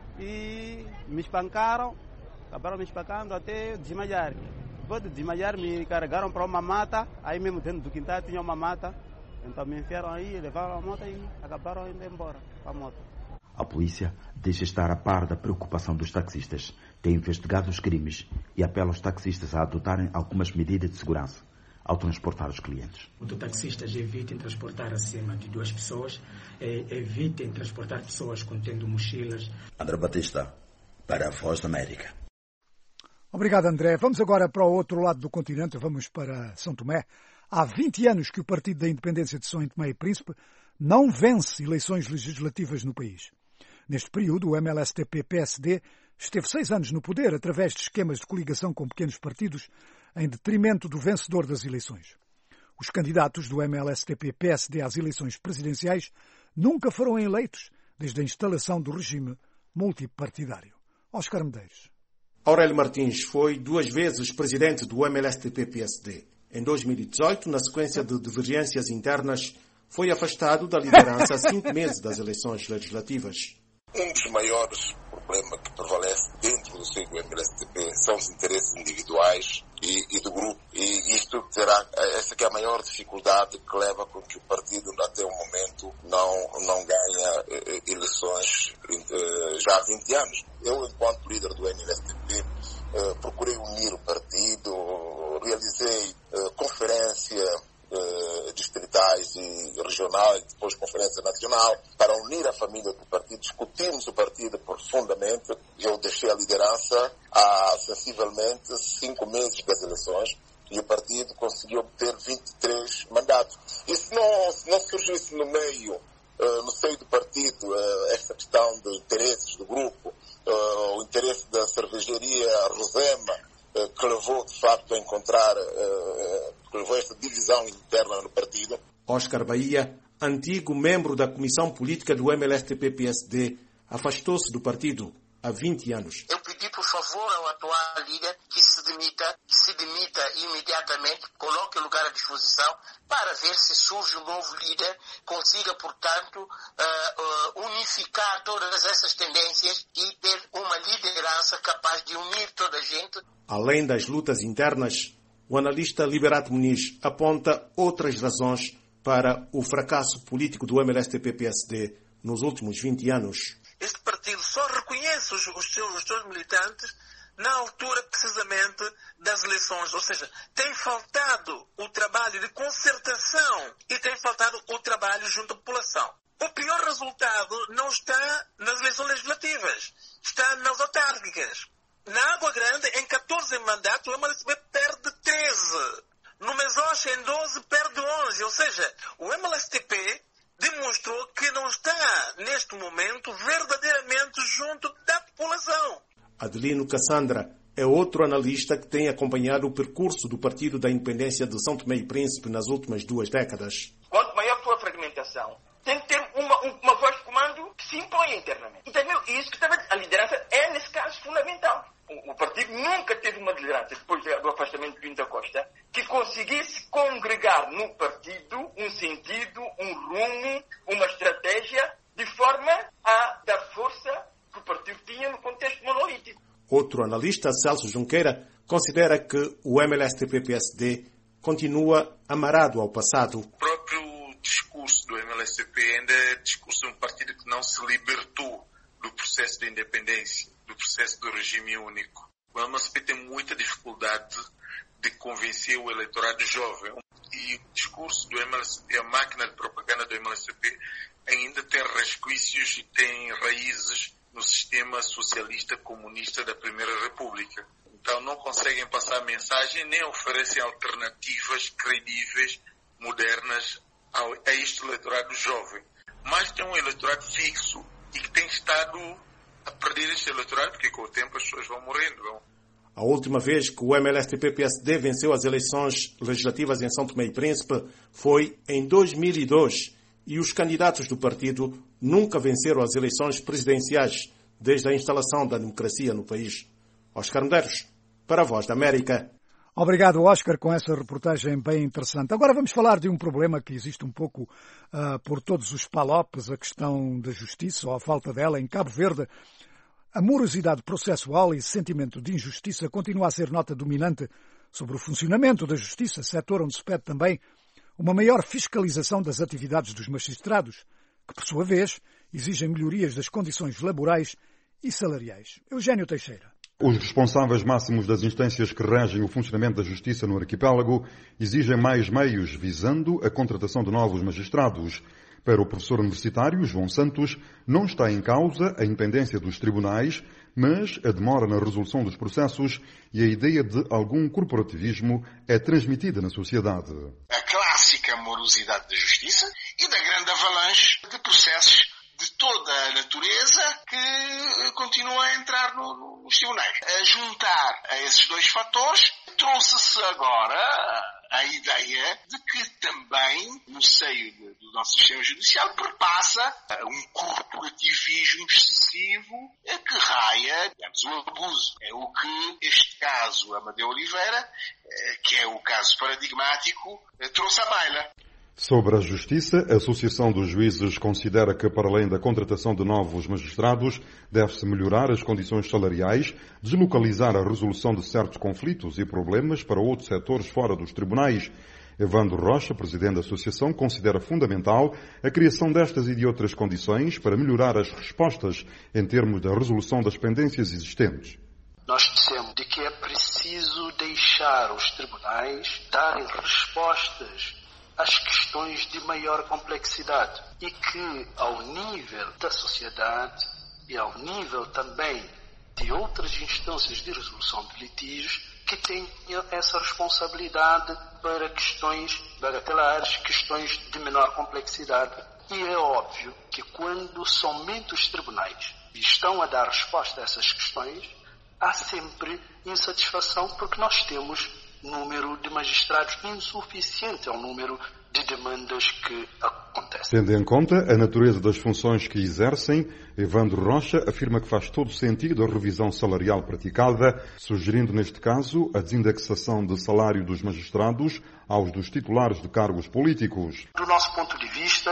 e me espancaram, acabaram me espancando até desmaiar. Depois de desmaiar, me carregaram para uma mata, aí mesmo dentro do quintal tinha uma mata, então me enfiaram aí, levaram a moto e acabaram indo embora com a moto. A polícia deixa estar a par da preocupação dos taxistas, tem investigado os crimes e apela aos taxistas a adotarem algumas medidas de segurança ao transportar os clientes. Os taxistas evitem transportar acima de duas pessoas, evitem transportar pessoas contendo mochilas. André Batista, para a Voz da América. Obrigado, André. Vamos agora para o outro lado do continente, vamos para São Tomé. Há vinte anos que o Partido da Independência de São Tomé e Príncipe não vence eleições legislativas no país. Neste período, o M L S T P-P S D esteve seis anos no poder através de esquemas de coligação com pequenos partidos em detrimento do vencedor das eleições. Os candidatos do M L S T P-P S D às eleições presidenciais nunca foram eleitos desde a instalação do regime multipartidário. Oscar Medeiros. Aurélio Martins foi duas vezes presidente do M L S T P-P S D. Em dois mil e dezoito, na sequência de divergências internas, foi afastado da liderança a cinco meses das eleições legislativas. Um dos maiores problemas que prevalece dentro do seio do M L S T P são os interesses individuais e, e do grupo. E isto terá, essa que é a maior dificuldade que leva com que o partido até o momento não, não ganha eh, eleições eh, já há vinte anos. Eu, enquanto líder do M L S T P, eh, procurei unir o partido, realizei eh, conferência eh, distritais e regional e depois conferência nacional para unir a família do partido. Discutimos o partido profundamente. Eu deixei a liderança há sensivelmente cinco meses das eleições e o partido conseguiu obter vinte e três mandatos. E se não, se não surgisse no meio, uh, no seio do partido, uh, esta questão de interesses do grupo, uh, o interesse da cervejaria Rosema, uh, que levou de facto a encontrar, uh, que levou a esta divisão interna no partido. Oscar Bahia, antigo membro da Comissão Política do M L S T P P S D, afastou-se do partido há vinte anos. Eu pedi, por favor, ao atual líder que se demita, que se demita imediatamente, coloque o lugar à disposição para ver se surge um novo líder, consiga, portanto, uh, uh, unificar todas essas tendências e ter uma liderança capaz de unir toda a gente. Além das lutas internas, o analista Liberato Muniz aponta outras razões para o fracasso político do M L S T P P S D nos últimos vinte anos. Este partido só reconhece os, os, seus, os seus militantes na altura, precisamente, das eleições. Ou seja, tem faltado o trabalho de concertação e tem faltado o trabalho junto à população. O pior resultado não está nas eleições legislativas, está nas autárquicas. Na Água Grande, em catorze mandatos, o M L S T P perde treze. No Mesocha, em doze, perde onze. Ou seja, o M L S T P demonstrou que não está, neste momento, verdadeiramente junto da população. Adelino Cassandra é outro analista que tem acompanhado o percurso do Partido da Independência de São Tomé e Príncipe nas últimas duas décadas. Quanto maior for a fragmentação, tem que ter uma, uma voz de comando que se impõe internamente. Então, isso que também a liderança é, nesse caso, fundamental. O, o partido nunca teve uma liderança, depois do afastamento de Pinto da Costa, que conseguisse congregar no partido um sentido, um rumo, uma estratégia, de forma a dar força que o partido tinha no contexto monolítico. Outro analista, Celso Junqueira, considera que o M L S T P P S D continua amarrado ao passado. O próprio discurso do M L S T P ainda é discurso de um partido que não se libertou do processo de independência, do processo do regime único. O M L S T P tem muita dificuldade de convencer o eleitorado jovem. E o discurso do M L S T P, a máquina de propaganda do M L S T P, ainda tem resquícios e tem raízes no sistema socialista comunista da Primeira República. Então não conseguem passar a mensagem nem oferecem alternativas credíveis, modernas ao, a este eleitorado jovem. Mas tem um eleitorado fixo e que tem estado a perder este eleitorado, porque com o tempo as pessoas vão morrendo. Vão. A última vez que o M L S T P P S D venceu as eleições legislativas em São Tomé e Príncipe foi em dois mil e dois e os candidatos do partido nunca venceram as eleições presidenciais desde a instalação da democracia no país. Oscar Medeiros, para a Voz da América. Obrigado, Oscar, com essa reportagem bem interessante. Agora vamos falar de um problema que existe um pouco uh, por todos os palopes, a questão da justiça ou a falta dela em Cabo Verde. A morosidade processual e sentimento de injustiça continua a ser nota dominante sobre o funcionamento da justiça, setor onde se pede também uma maior fiscalização das atividades dos magistrados, que, por sua vez, exigem melhorias das condições laborais e salariais. Eugênio Teixeira. Os responsáveis máximos das instâncias que regem o funcionamento da justiça no arquipélago exigem mais meios visando a contratação de novos magistrados. Para o professor universitário João Santos, não está em causa a independência dos tribunais, mas a demora na resolução dos processos e a ideia de algum corporativismo é transmitida na sociedade. A clássica morosidade da justiça e da grande avalanche de processos de toda a natureza que continua a entrar no, nos tribunais. A juntar a esses dois fatores, trouxe-se agora a ideia de que também, no seio do nosso sistema judicial, perpassa um corporativismo excessivo que raia, digamos, o abuso. É o que este caso, Amadeu Oliveira, que é o caso paradigmático, trouxe à baila. Sobre a Justiça, a Associação dos Juízes considera que, para além da contratação de novos magistrados, deve-se melhorar as condições salariais, deslocalizar a resolução de certos conflitos e problemas para outros setores fora dos tribunais. Evandro Rocha, presidente da Associação, considera fundamental a criação destas e de outras condições para melhorar as respostas em termos da resolução das pendências existentes. Nós dissemos de que é preciso deixar os tribunais darem respostas às questões de maior complexidade e que, ao nível da sociedade e ao nível também de outras instâncias de resolução de litígios, que tenham essa responsabilidade para questões bagatelares, questões de menor complexidade. E é óbvio que quando somente os tribunais estão a dar resposta a essas questões, há sempre insatisfação porque nós temos número de magistrados insuficiente ao número de demandas que acontecem. Tendo em conta a natureza das funções que exercem, Evandro Rocha afirma que faz todo sentido a revisão salarial praticada, sugerindo neste caso a desindexação de salário dos magistrados aos dos titulares de cargos políticos. Do nosso ponto de vista,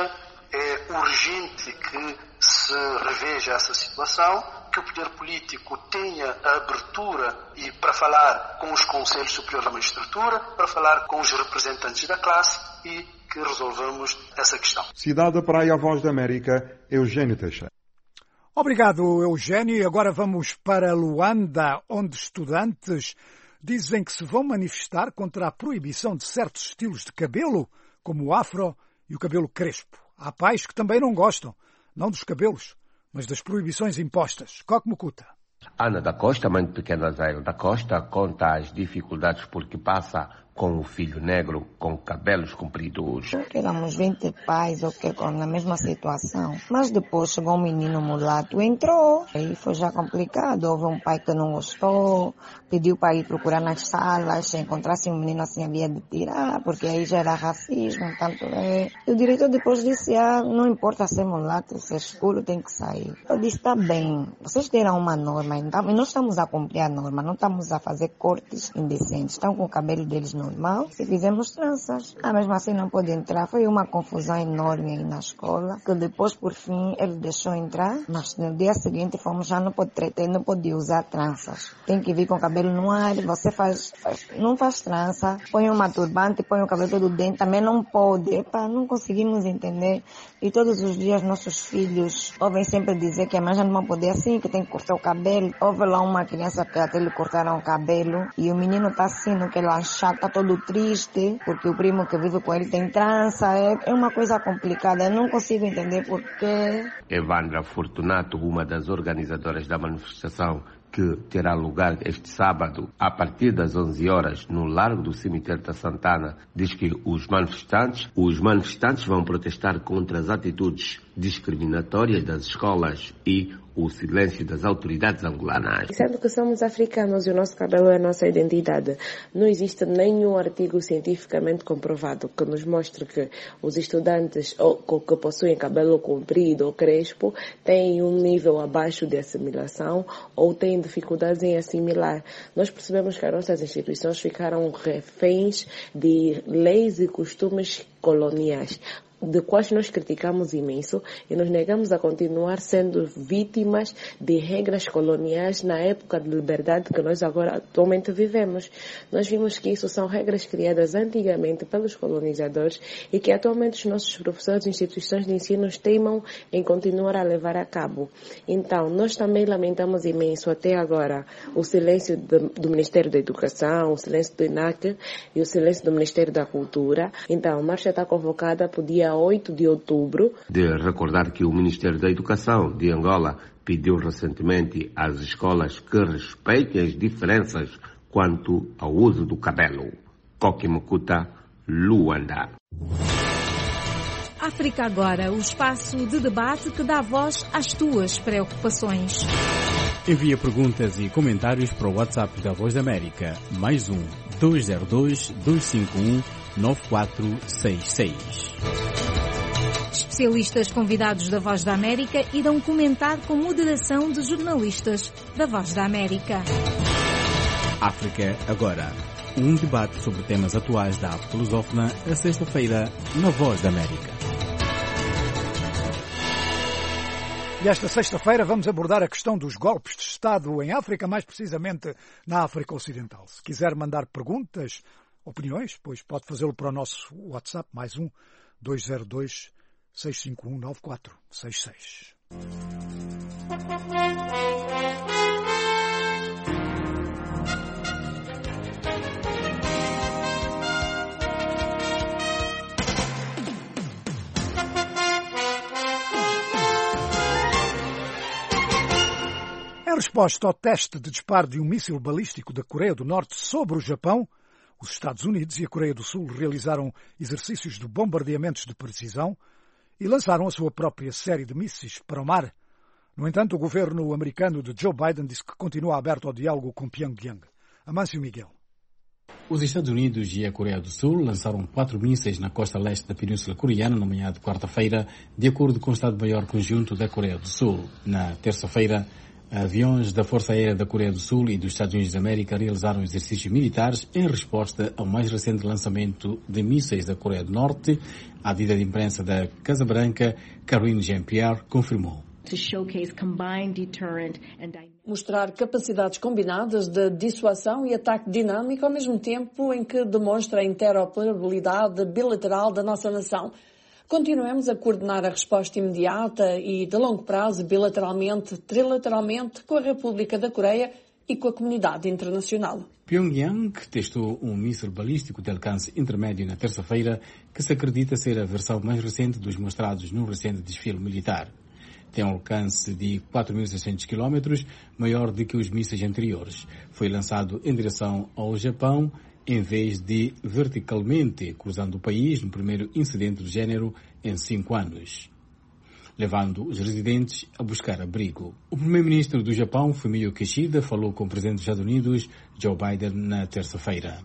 é urgente que se reveja essa situação, que o poder político tenha a abertura e para falar com os conselhos superiores da magistratura, para falar com os representantes da classe e que resolvamos essa questão. Cidade da Praia, a Voz da América, Eugênio Teixeira. Obrigado, Eugênio. Agora vamos para Luanda, onde estudantes dizem que se vão manifestar contra a proibição de certos estilos de cabelo, como o afro e o cabelo crespo. Há pais que também não gostam, não dos cabelos, mas das proibições impostas. Coque Mucuta. Ana da Costa, mãe de pequeno Azael da Costa, conta as dificuldades por que passa com o filho negro com cabelos compridos. Éramos vinte pais okay, na mesma situação, mas depois chegou um menino mulato, entrou, aí foi já complicado. Houve um pai que não gostou, pediu para ir procurar nas salas, se encontrasse um menino assim havia de tirar, porque aí já era racismo, tanto é. E o diretor depois disse, ah, não importa ser mulato, se é escuro tem que sair. Eu disse, está bem, vocês terão uma norma, então, e nós estamos a cumprir a norma, não estamos a fazer cortes indecentes, estão com o cabelo deles no normal, se fizemos tranças. Ah, mesmo assim não pode entrar. Foi uma confusão enorme aí na escola, que depois, por fim, ele deixou entrar, mas no dia seguinte fomos, já não pode tretar, não pode usar tranças. Tem que vir com o cabelo no ar, você faz, faz, não faz trança, põe uma turbante, põe o cabelo todo dentro, também não pode. Epa, não conseguimos entender. E todos os dias nossos filhos ouvem sempre dizer que a mãe já não vai poder assim, que tem que cortar o cabelo. Houve lá uma criança que até lhe cortaram o cabelo, e o menino tá assim, no que lanchar, tá todo triste, porque o primo que vive com ele tem trança, é, é uma coisa complicada, eu não consigo entender porquê. Evandra Fortunato, uma das organizadoras da manifestação, que terá lugar este sábado, a partir das onze horas, no Largo do Cemitério da Santana, diz que os manifestantes, os manifestantes vão protestar contra as atitudes discriminatórias das escolas e o silêncio das autoridades angolanas. Sendo que somos africanos e o nosso cabelo é a nossa identidade, não existe nenhum artigo cientificamente comprovado que nos mostre que os estudantes ou, que possuem cabelo comprido ou crespo têm um nível abaixo de assimilação ou têm dificuldades em assimilar. Nós percebemos que as nossas instituições ficaram reféns de leis e costumes coloniais, de quais nós criticamos imenso e nos negamos a continuar sendo vítimas de regras coloniais na época de liberdade que nós agora atualmente vivemos. Nós vimos que isso são regras criadas antigamente pelos colonizadores e que atualmente os nossos professores e instituições de ensino teimam em continuar a levar a cabo. Então, nós também lamentamos imenso até agora o silêncio do, do Ministério da Educação, o silêncio do I N A C e o silêncio do Ministério da Cultura. Então, a marcha está convocada para o dia oito de outubro. De recordar que o Ministério da Educação de Angola pediu recentemente às escolas que respeitem as diferenças quanto ao uso do cabelo. Coque Mucuta, Luanda. África Agora, o espaço de debate que dá voz às tuas preocupações. Envia perguntas e comentários para o WhatsApp da Voz da América, mais um, dois zero dois, dois cinco um, nove quatro seis seis. Especialistas convidados da Voz da América irão comentar com moderação de jornalistas da Voz da América. África Agora. um debate sobre temas atuais da África lusófona, a sexta-feira, na Voz da América. E esta sexta-feira vamos abordar a questão dos golpes de Estado em África, mais precisamente na África Ocidental. Se quiser mandar perguntas, opiniões, pois pode fazê-lo para o nosso WhatsApp, mais um, dois zero dois, seis cinco um, nove quatro seis seis. Em resposta ao teste de disparo de um míssil balístico da Coreia do Norte sobre o Japão, os Estados Unidos e a Coreia do Sul realizaram exercícios de bombardeamentos de precisão e lançaram a sua própria série de mísseis para o mar. No entanto, o governo americano de Joe Biden disse que continua aberto ao diálogo com Pyongyang. Amâncio Miguel. Os Estados Unidos e a Coreia do Sul lançaram quatro mísseis na costa leste da Península Coreana na manhã de quarta-feira, de acordo com o Estado-Maior Conjunto da Coreia do Sul. Na terça-feira, aviões da Força Aérea da Coreia do Sul e dos Estados Unidos da América realizaram exercícios militares em resposta ao mais recente lançamento de mísseis da Coreia do Norte. A vida de imprensa da Casa Branca, Karine Jean-Pierre, confirmou. Mostrar capacidades combinadas de dissuasão e ataque dinâmico ao mesmo tempo em que demonstra a interoperabilidade bilateral da nossa nação. Continuemos a coordenar a resposta imediata e de longo prazo, bilateralmente, trilateralmente, com a República da Coreia e com a comunidade internacional. Pyongyang testou um míssil balístico de alcance intermédio na terça-feira, que se acredita ser a versão mais recente dos mostrados no recente desfile militar. Tem um alcance de quatro mil e seiscentos quilómetros, maior do que os mísseis anteriores. Foi lançado em direção ao Japão, em vez de verticalmente cruzando o país no primeiro incidente do género em cinco anos, levando os residentes a buscar abrigo. O primeiro-ministro do Japão, Fumio Kishida, falou com o presidente dos Estados Unidos, Joe Biden, na terça-feira.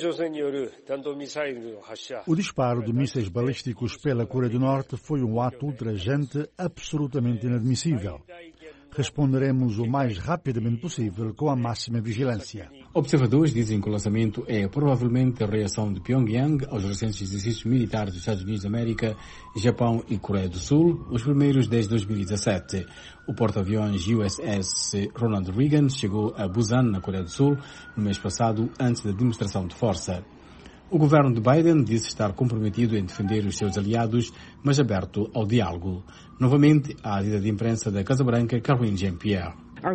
O disparo de mísseis balísticos pela Coreia do Norte foi um ato ultrajante absolutamente inadmissível. Responderemos o mais rapidamente possível com a máxima vigilância. Observadores dizem que o lançamento é provavelmente a reação de Pyongyang aos recentes exercícios militares dos Estados Unidos da América, Japão e Coreia do Sul, os primeiros desde dois mil e dezassete. O porta-aviões U S S Ronald Reagan chegou a Busan, na Coreia do Sul, no mês passado, antes da demonstração de força. O governo de Biden disse estar comprometido em defender os seus aliados, mas aberto ao diálogo. Novamente, a líder de imprensa da Casa Branca, Karine Jean-Pierre.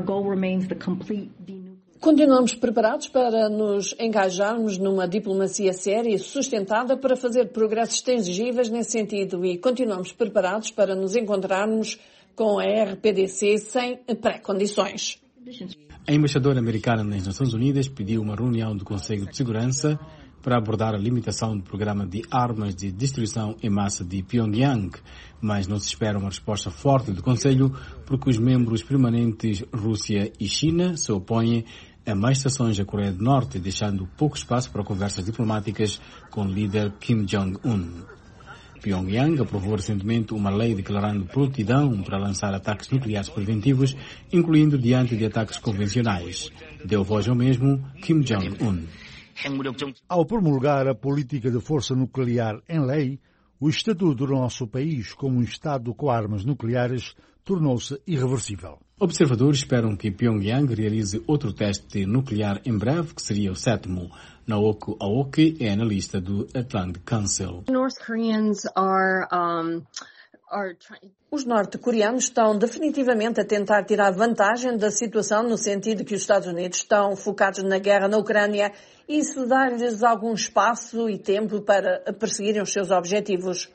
Continuamos preparados para nos engajarmos numa diplomacia séria e sustentada para fazer progressos tangíveis nesse sentido e continuamos preparados para nos encontrarmos com a R P D C sem pré-condições. A embaixadora americana nas Nações Unidas pediu uma reunião do Conselho de Segurança para abordar a limitação do programa de armas de destruição em massa de Pyongyang, mas não se espera uma resposta forte do Conselho porque os membros permanentes Rússia e China se opõem a mais sanções à Coreia do Norte, deixando pouco espaço para conversas diplomáticas com o líder Kim Jong-un. Pyongyang aprovou recentemente uma lei declarando prontidão para lançar ataques nucleares preventivos, incluindo diante de ataques convencionais. Deu voz ao mesmo Kim Jong-un. Ao promulgar a política de força nuclear em lei, o estatuto do nosso país como um Estado com armas nucleares tornou-se irreversível. Observadores esperam que Pyongyang realize outro teste nuclear em breve, que seria o sétimo. Naoko Aoki é analista do Atlantic Council. North Koreans are, um... Os norte-coreanos estão definitivamente a tentar tirar vantagem da situação no sentido que os Estados Unidos estão focados na guerra na Ucrânia e isso dá-lhes algum espaço e tempo para perseguirem os seus objetivos.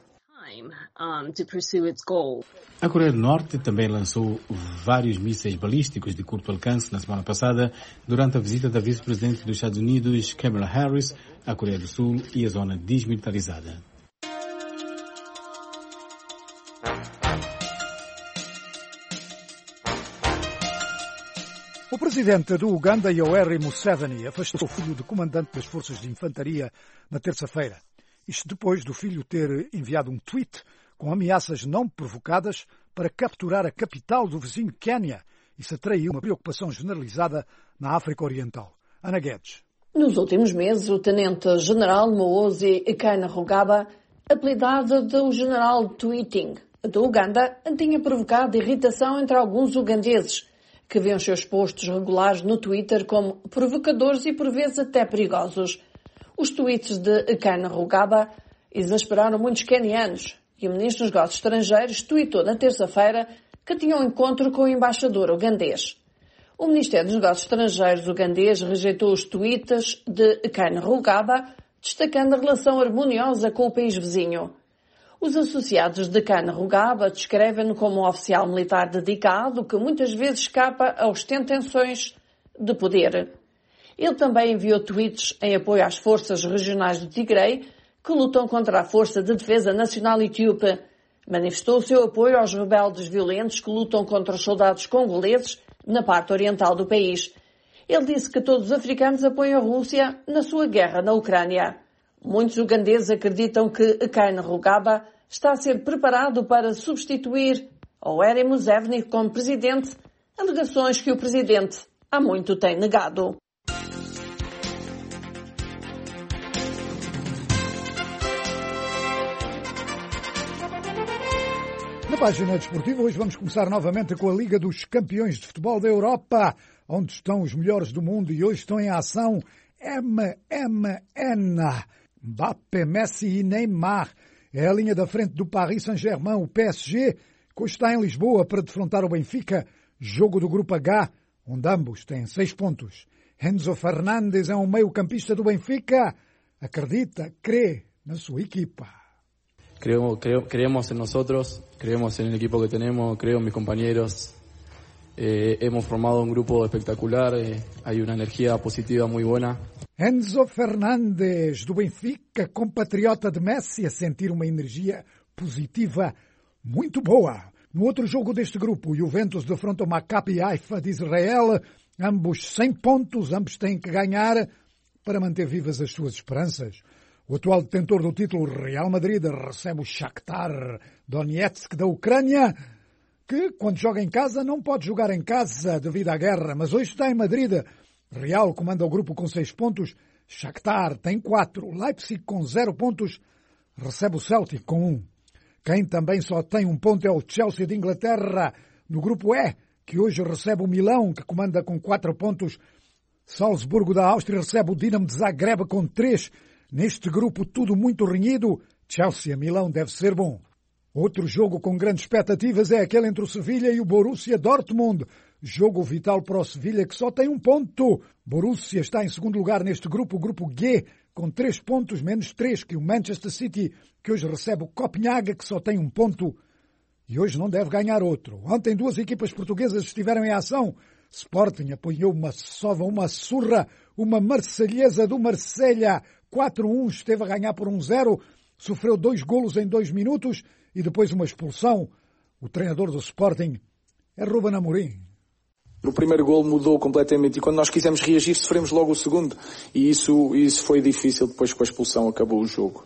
A Coreia do Norte também lançou vários mísseis balísticos de curto alcance na semana passada durante a visita da vice-presidente dos Estados Unidos, Kamala Harris, à Coreia do Sul e à zona desmilitarizada. O presidente do Uganda, Yoweri Museveni, afastou o filho de comandante das forças de infantaria na terça-feira. Isto depois do filho ter enviado um tweet com ameaças não provocadas para capturar a capital do vizinho Quênia. Isso atraiu uma preocupação generalizada na África Oriental. Ana Guedes. Nos últimos meses, o tenente-general Muhoozi Kainerugaba, apelidado de o general Tweeting do Uganda, tinha provocado irritação entre alguns ugandeses, que viam os seus postos regulares no Twitter como provocadores e por vezes até perigosos. Os tweets de Kainerugaba exasperaram muitos quenianos e o ministro dos Negócios Estrangeiros tweetou na terça-feira que tinha um encontro com o embaixador ugandês. O Ministério dos Negócios Estrangeiros ugandês rejeitou os tweets de Kainerugaba, destacando a relação harmoniosa com o país vizinho. Os associados de Kainerugaba descrevem-no como um oficial militar dedicado que muitas vezes escapa às tensões de poder. Ele também enviou tweets em apoio às forças regionais do Tigray, que lutam contra a Força de Defesa Nacional Etíope. Manifestou o seu apoio aos rebeldes violentos que lutam contra os soldados congoleses na parte oriental do país. Ele disse que todos os africanos apoiam a Rússia na sua guerra na Ucrânia. Muitos ugandeses acreditam que Kainerugaba está a ser preparado para substituir Yoweri Museveni como presidente, alegações que o presidente há muito tem negado. Na página desportiva, hoje vamos começar novamente com a Liga dos Campeões de Futebol da Europa, onde estão os melhores do mundo e hoje estão em ação M M N, Mbappé, Messi e Neymar. É a linha da frente do Paris Saint-Germain, o P S G, que hoje está em Lisboa para defrontar o Benfica, jogo do Grupo H, onde ambos têm seis pontos. Enzo Fernandes é um meio-campista do Benfica, acredita, crê na sua equipa. Creo, creo, creemos en nosotros, creemos en el equipo que tenemos, creo en mis compañeros. Eh, hemos formado un grupo espectacular, eh, hay una energía positiva muy buena. Enzo Fernandes, do Benfica, compatriota de Messi, a sentir uma energia positiva muito boa. No outro jogo deste grupo, o Juventus defronta o Maccabi Haifa de Israel, ambos sem pontos, ambos têm que ganhar para manter vivas as suas esperanças. O atual detentor do título, Real Madrid, recebe o Shakhtar Donetsk da Ucrânia, que, quando joga em casa, não pode jogar em casa devido à guerra, mas hoje está em Madrid. Real comanda o grupo com seis pontos, Shakhtar tem quatro, Leipzig com zero pontos, recebe o Celtic com um. Quem também só tem um ponto é o Chelsea de Inglaterra, no grupo E, que hoje recebe o Milão, que comanda com quatro pontos. Salzburgo da Áustria recebe o Dinamo de Zagreb com três. Neste grupo tudo muito renhido, Chelsea-Milão deve ser bom. Outro jogo com grandes expectativas é aquele entre o Sevilha e o Borussia Dortmund. Jogo vital para o Sevilha, que só tem um ponto. Borussia está em segundo lugar neste grupo, o grupo G, com três pontos, menos três que o Manchester City, que hoje recebe o Copenhague, que só tem um ponto. E hoje não deve ganhar outro. Ontem duas equipas portuguesas estiveram em ação. Sporting apanhou uma sova, uma surra, uma marselhesa do Marselha. quatro a um, esteve a ganhar por um zero, sofreu dois golos em dois minutos e depois uma expulsão. O treinador do Sporting é Ruben Amorim. O primeiro golo mudou completamente e quando nós quisemos reagir sofremos logo o segundo e isso, isso foi difícil. Depois com a expulsão acabou o jogo.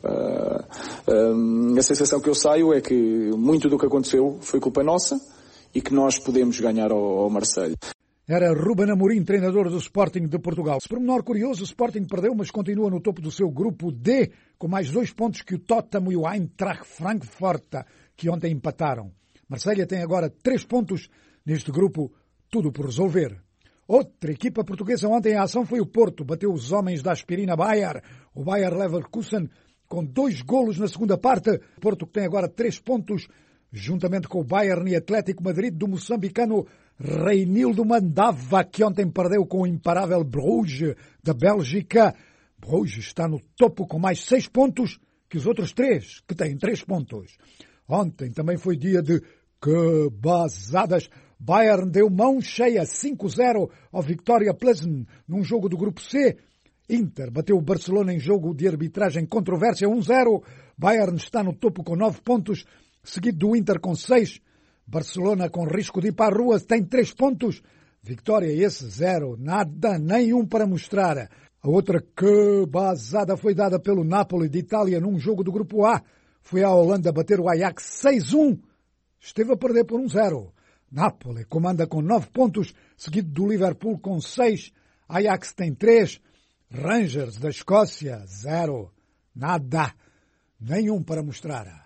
Uh, uh, a sensação que eu saio é que muito do que aconteceu foi culpa nossa e que nós podemos ganhar ao, ao Marselha. Era Ruben Amorim, treinador do Sporting de Portugal. Por menor curioso, o Sporting perdeu, mas continua no topo do seu grupo D, com mais dois pontos que o Tottenham e o Eintracht Frankfurt, que ontem empataram. Marselha tem agora três pontos neste grupo, tudo por resolver. Outra equipa portuguesa ontem em ação foi o Porto, bateu os homens da aspirina Bayer, o Bayer Leverkusen, com dois golos na segunda parte. O Porto que tem agora três pontos, juntamente com o Bayern e Atlético Madrid do moçambicano Reinildo Mandava, que ontem perdeu com o imparável Bruges da Bélgica. Bruges está no topo com mais seis pontos que os outros três, que têm três pontos. Ontem também foi dia de cabazadas. Bayern deu mão cheia, cinco a zero ao Victoria Plzen, num jogo do grupo C. Inter bateu o Barcelona em jogo de arbitragem controvérsia, um a zero. Bayern está no topo com nove pontos, seguido do Inter com seis. Barcelona com risco de ir para a rua tem três pontos. Vitória esse zero, nada, nenhum para mostrar. A outra cabazada foi dada pelo Napoli de Itália num jogo do grupo A. Foi à Holanda bater o Ajax seis a um. Esteve a perder por um a zero. Napoli comanda com nove pontos, seguido do Liverpool com seis. Ajax tem três. Rangers da Escócia, zero. Nada. Nenhum para mostrar.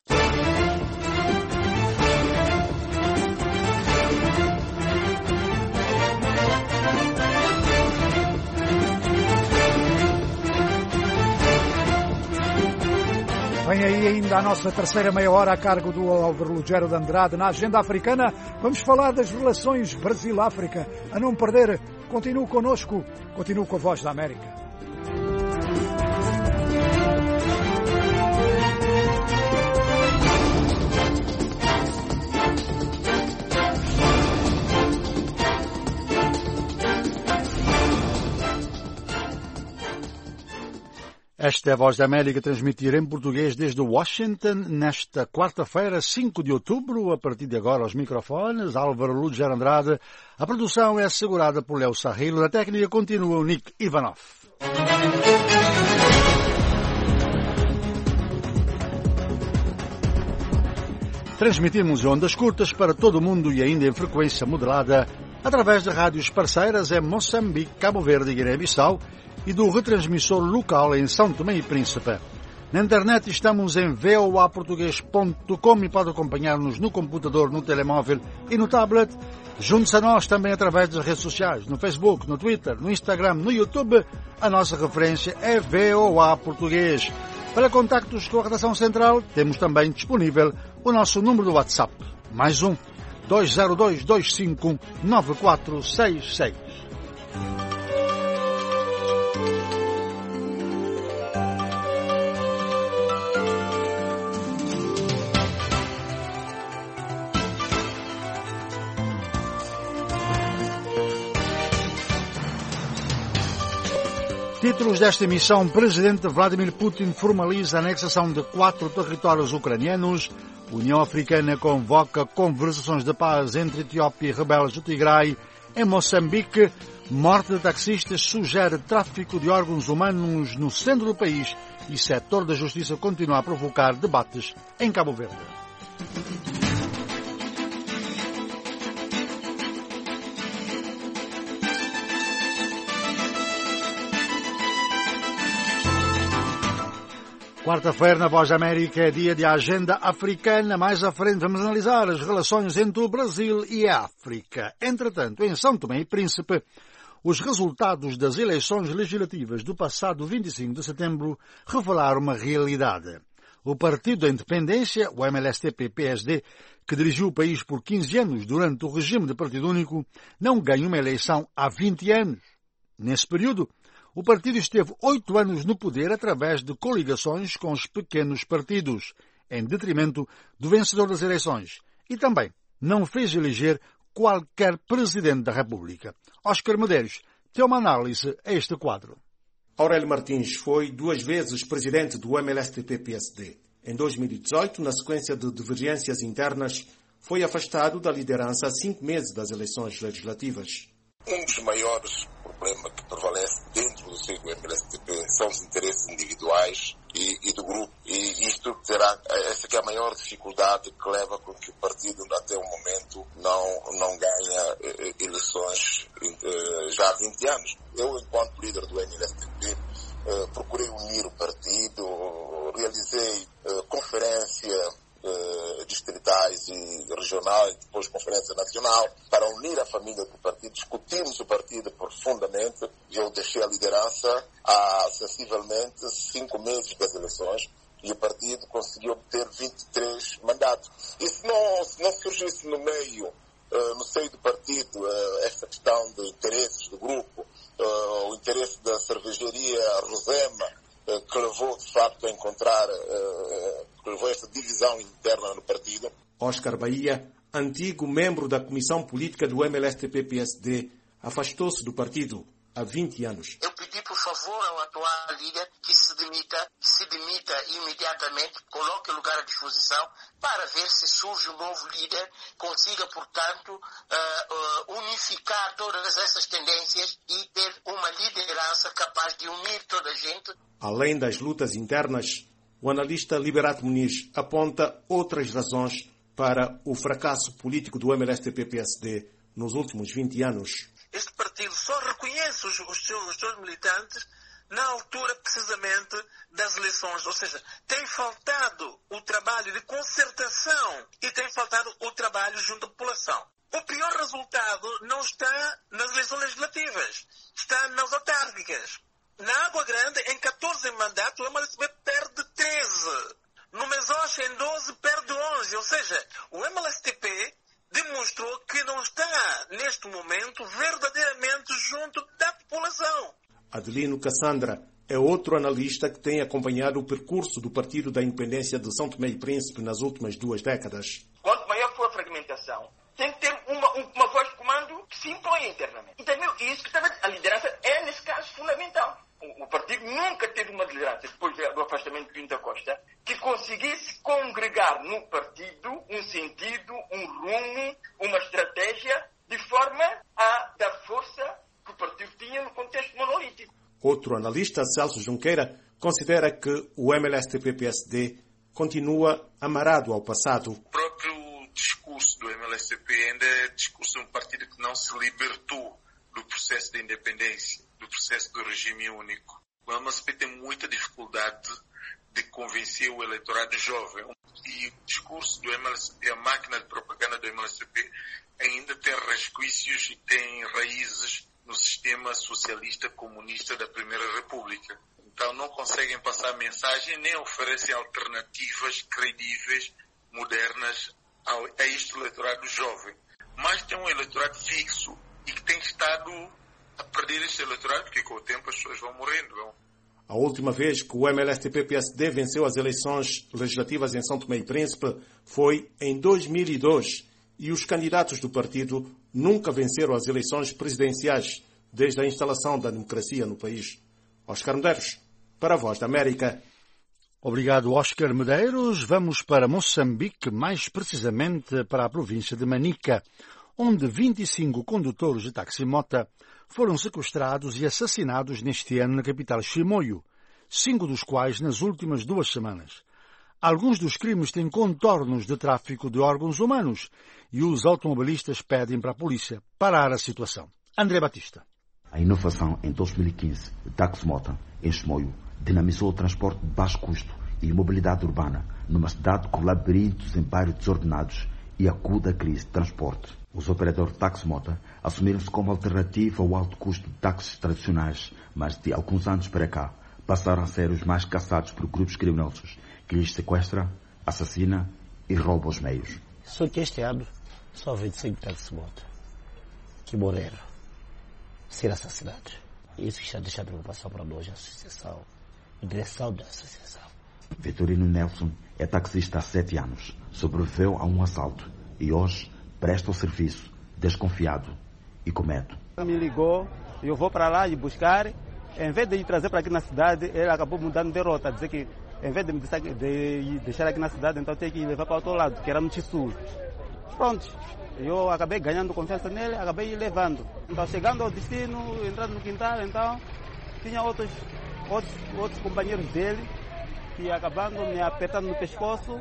Vem aí ainda a nossa terceira meia hora a cargo do Álvaro Lugero de Andrade. Na agenda africana, vamos falar das relações Brasil-África. A não perder, continue connosco, continue com a Voz da América. Esta é a Voz da América, transmitir em português desde Washington, nesta quarta-feira, cinco de outubro, a partir de agora aos microfones, Álvaro Lugero Andrade. A produção é assegurada por Léo Sarrilo, na técnica continua o Nick Ivanov. Transmitimos ondas curtas para todo o mundo e ainda em frequência modulada, através de rádios parceiras em Moçambique, Cabo Verde e Guiné-Bissau, e do retransmissor local em São Tomé e Príncipe. Na internet estamos em v o a português ponto com e pode acompanhar-nos no computador, no telemóvel e no tablet. Junte-se a nós também através das redes sociais, no Facebook, no Twitter, no Instagram, no YouTube. A nossa referência é V O A Português. Para contactos com a redação central, temos também disponível o nosso número do WhatsApp. Mais um, dois zero dois, dois cinco nove quatro seis seis. Títulos desta emissão: o presidente Vladimir Putin formaliza a anexação de quatro territórios ucranianos. União Africana convoca conversações de paz entre Etiópia e rebeldes do Tigray. Em Moçambique, morte de taxistas sugere tráfico de órgãos humanos no centro do país e setor da justiça continua a provocar debates em Cabo Verde. Quarta-feira, na Voz da América, é dia de agenda africana. Mais à frente vamos analisar as relações entre o Brasil e a África. Entretanto, em São Tomé e Príncipe, os resultados das eleições legislativas do passado vinte e cinco de setembro revelaram uma realidade. O Partido da Independência, o M L S T P P S D, que dirigiu o país por quinze anos durante o regime de partido único, não ganha uma eleição há vinte anos. Nesse período, o partido esteve oito anos no poder através de coligações com os pequenos partidos, em detrimento do vencedor das eleições, e também não fez eleger qualquer presidente da República. Oscar Medeiros tem uma análise a este quadro. Aurélio Martins foi duas vezes presidente do M L S T P P S D. Em dois mil e dezoito, na sequência de divergências internas, foi afastado da liderança a cinco meses das eleições legislativas. Um dos maiores problemas que prevalece dentro do seio do M L S T P são os interesses individuais e, e do grupo. E isto terá, essa que é a maior dificuldade que leva com que o partido até o momento não, não ganha eh, eleições eh, já há vinte anos. Eu, enquanto líder do M L S T P, eh, procurei unir o partido, realizei eh, conferência distritais e regionais, depois conferência nacional, para unir a família do partido. Discutimos o partido profundamente e eu deixei a liderança há sensivelmente cinco meses das eleições e o partido conseguiu obter vinte e três mandatos. E se não, se não surgisse no meio, uh, no seio do partido, uh, esta questão de interesses do grupo, uh, o interesse da cervejaria Rosema, uh, que levou de facto a encontrar uh, que levou a esta divisão interna no partido. Oscar Bahia, antigo membro da Comissão Política do M L S T P P S D, afastou-se do partido há vinte anos. Eu pedi, por favor, ao atual líder que se demita, se demita imediatamente, coloque o lugar à disposição para ver se surge um novo líder, consiga, portanto, uh, uh, unificar todas essas tendências e ter uma liderança capaz de unir toda a gente. Além das lutas internas, o analista Liberato Muniz aponta outras razões para o fracasso político do M L S T P P S D nos últimos vinte anos. Este partido só reconhece os, os, seus, os seus militantes na altura precisamente das eleições. Ou seja, tem faltado o trabalho de concertação e tem faltado o trabalho junto à população. O pior resultado não está nas eleições legislativas, está nas autárquicas. Na Água Grande, em catorze mandatos, o M L S P perde treze. No Mesocha, em doze, perde onze. Ou seja, o M L S T P demonstrou que não está, neste momento, verdadeiramente junto da população. Adelino Cassandra é outro analista que tem acompanhado o percurso do Partido da Independência de São Tomé e Príncipe nas últimas duas décadas. Quanto maior for a fragmentação, tem que ter uma, uma voz de comando que se impõe internamente. E também isso que estava, a liderança é, nesse caso, fundamental. O, o partido nunca teve uma liderança, depois do afastamento de Pinto Costa, que conseguisse congregar no partido um sentido, um rumo, uma estratégia, de forma a dar força que o partido tinha no contexto monolítico. Outro analista, Celso Junqueira, considera que o M L S T P-P S D continua amarrado ao passado. O próprio discurso do M L S T P ainda é discurso de um partido que não se libertou do processo de independência, do processo do regime único. O M L S T P tem muita dificuldade de convencer o eleitorado jovem. E o discurso do M L S T P, a máquina de propaganda do M L S T P, ainda tem resquícios e tem raízes no sistema socialista comunista da Primeira República. Então não conseguem passar mensagem nem oferecem alternativas credíveis, modernas a este eleitorado jovem. Mas tem um eleitorado fixo e que tem estado a perder esse eleitorado, porque com o tempo as pessoas vão morrendo. Vão. A última vez que o M L S T P-P S D venceu as eleições legislativas em São Tomé e Príncipe foi em dois mil e dois e os candidatos do partido nunca venceram as eleições presidenciais desde a instalação da democracia no país. Oscar Medeiros, para a Voz da América. Obrigado, Oscar Medeiros. Vamos para Moçambique, mais precisamente para a província de Manica, onde vinte e cinco condutores de taxi-mota foram sequestrados e assassinados neste ano na capital Chimoio, cinco dos quais nas últimas duas semanas. Alguns dos crimes têm contornos de tráfico de órgãos humanos e os automobilistas pedem para a polícia parar a situação. André Batista. A inovação em dois mil e quinze, o taxi-mota em Chimoio, dinamizou o transporte de baixo custo e mobilidade urbana numa cidade com labirintos em bairros desordenados e aguda crise de transporte. Os operadores de taxi-mota assumiram-se como alternativa ao alto custo de táxis tradicionais, mas de alguns anos para cá passaram a ser os mais caçados por grupos criminosos que lhes sequestra, assassina e rouba os meios. Só que este ano só vinte e cinco taxi-mota que morreram, ser assassinados. Isso está deixando preocupação para nós, a associação, a direção da associação. Vitorino Nelson é taxista há sete anos, sobreviveu a um assalto e hoje presta o serviço, desconfiado e com medo. Me ligou, eu vou para lá e buscar, em vez de ir trazer para aqui na cidade, ele acabou mudando de rota, dizer que em vez de me deixar aqui na cidade, então tem que levar para o outro lado, que era no Tissul. Pronto, eu acabei ganhando confiança nele, acabei levando. Então, chegando ao destino, entrando no quintal, então, tinha outros, outros, outros companheiros dele que acabaram me apertando no pescoço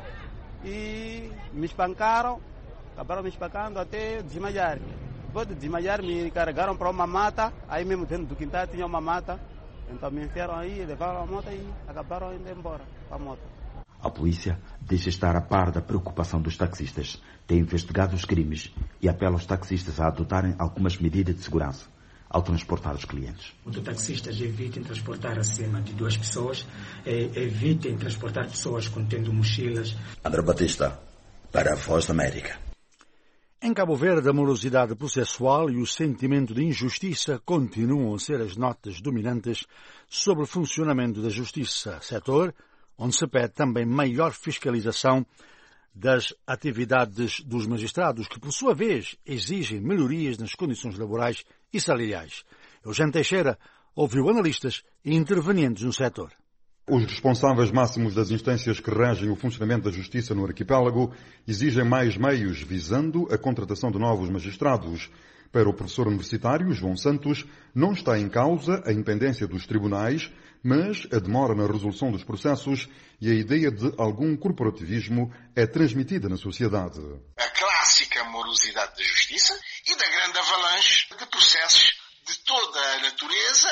e me espancaram, acabaram me espancando até desmaiar. Depois de desmaiar, me carregaram para uma mata, aí mesmo dentro do quintal tinha uma mata, então me enfiaram aí, levaram a moto e acabaram indo embora com a moto. A polícia deixa estar a par da preocupação dos taxistas, tem investigado os crimes e apela aos taxistas a adotarem algumas medidas de segurança ao transportar os clientes. Os taxistas evitem transportar acima de duas pessoas, evitem transportar pessoas contendo mochilas. André Batista, para a Voz da América. Em Cabo Verde, a morosidade processual e o sentimento de injustiça continuam a ser as notas dominantes sobre o funcionamento da justiça, setor onde se pede também maior fiscalização das atividades dos magistrados, que, por sua vez, exigem melhorias nas condições laborais e salariais. Eugênio Teixeira ouviu analistas e intervenientes no setor. Os responsáveis máximos das instâncias que regem o funcionamento da justiça no arquipélago exigem mais meios visando a contratação de novos magistrados. Para o professor universitário João Santos, não está em causa a independência dos tribunais, mas a demora na resolução dos processos e a ideia de algum corporativismo é transmitida na sociedade. A clássica morosidade da justiça e da grande avalanche de processos de toda a natureza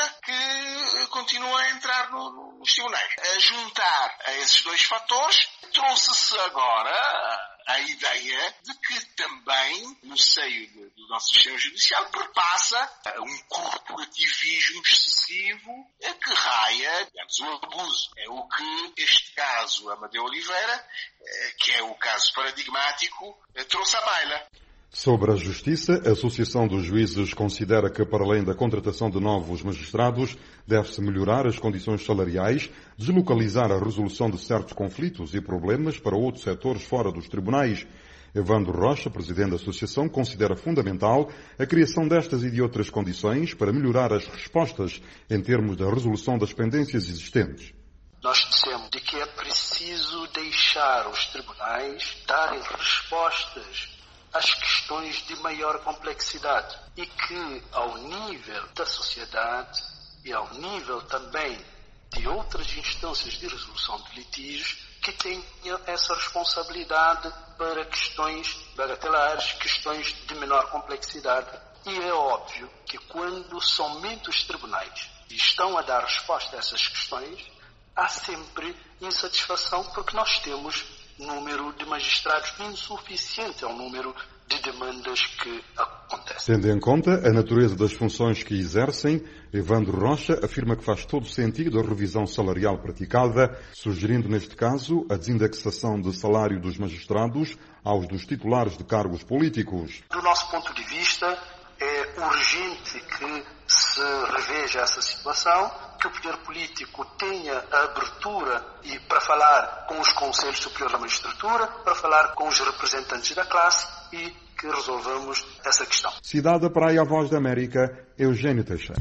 que continua a entrar no, no, nos tribunais. A juntar a esses dois fatores, trouxe-se agora a ideia de que também, no seio do nosso sistema judicial, perpassa um corporativismo excessivo que raia, digamos, o abuso. É o que este caso Amadeu Oliveira, que é o caso paradigmático, trouxe à baila. Sobre a Justiça, a Associação dos Juízes considera que, para além da contratação de novos magistrados, deve-se melhorar as condições salariais, deslocalizar a resolução de certos conflitos e problemas para outros setores fora dos tribunais. Evandro Rocha, presidente da Associação, considera fundamental a criação destas e de outras condições para melhorar as respostas em termos da resolução das pendências existentes. Nós dissemos de que é preciso deixar os tribunais darem respostas às questões de maior complexidade e que, ao nível da sociedade e ao nível também de outras instâncias de resolução de litígios, que tenham essa responsabilidade para questões bagatelares, questões de menor complexidade. E é óbvio que quando somente os tribunais estão a dar resposta a essas questões, há sempre insatisfação porque nós temos número de magistrados insuficiente ao número de demandas que acontecem. Tendo em conta a natureza das funções que exercem, Evandro Rocha afirma que faz todo sentido a revisão salarial praticada, sugerindo neste caso a desindexação de salário dos magistrados aos dos titulares de cargos políticos. Do nosso ponto de vista, é urgente que se reveja essa situação, que o poder político tenha a abertura e para falar com os conselhos superiores da magistratura, para falar com os representantes da classe e que resolvamos essa questão. Cidade da Praia, a Voz da América, Eugênio Teixeira.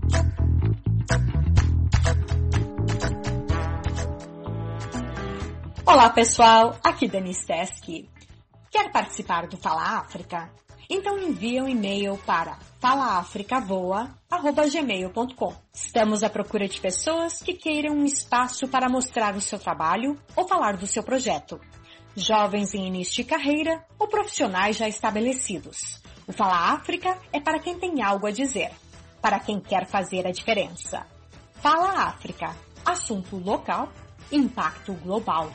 Olá pessoal, aqui Dani Steski. Quer participar do Fala África? Então envie um e-mail para fala africa voa arroba gmail ponto com. Estamos à procura de pessoas que queiram um espaço para mostrar o seu trabalho ou falar do seu projeto. Jovens em início de carreira ou profissionais já estabelecidos. O Fala África é para quem tem algo a dizer, para quem quer fazer a diferença. Fala África, assunto local, impacto global.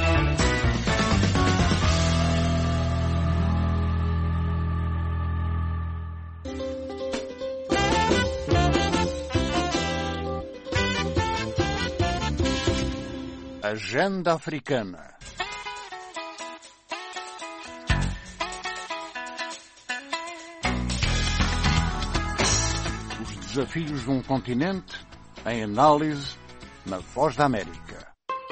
Agenda Africana. Os desafios de um continente em análise na Voz da América.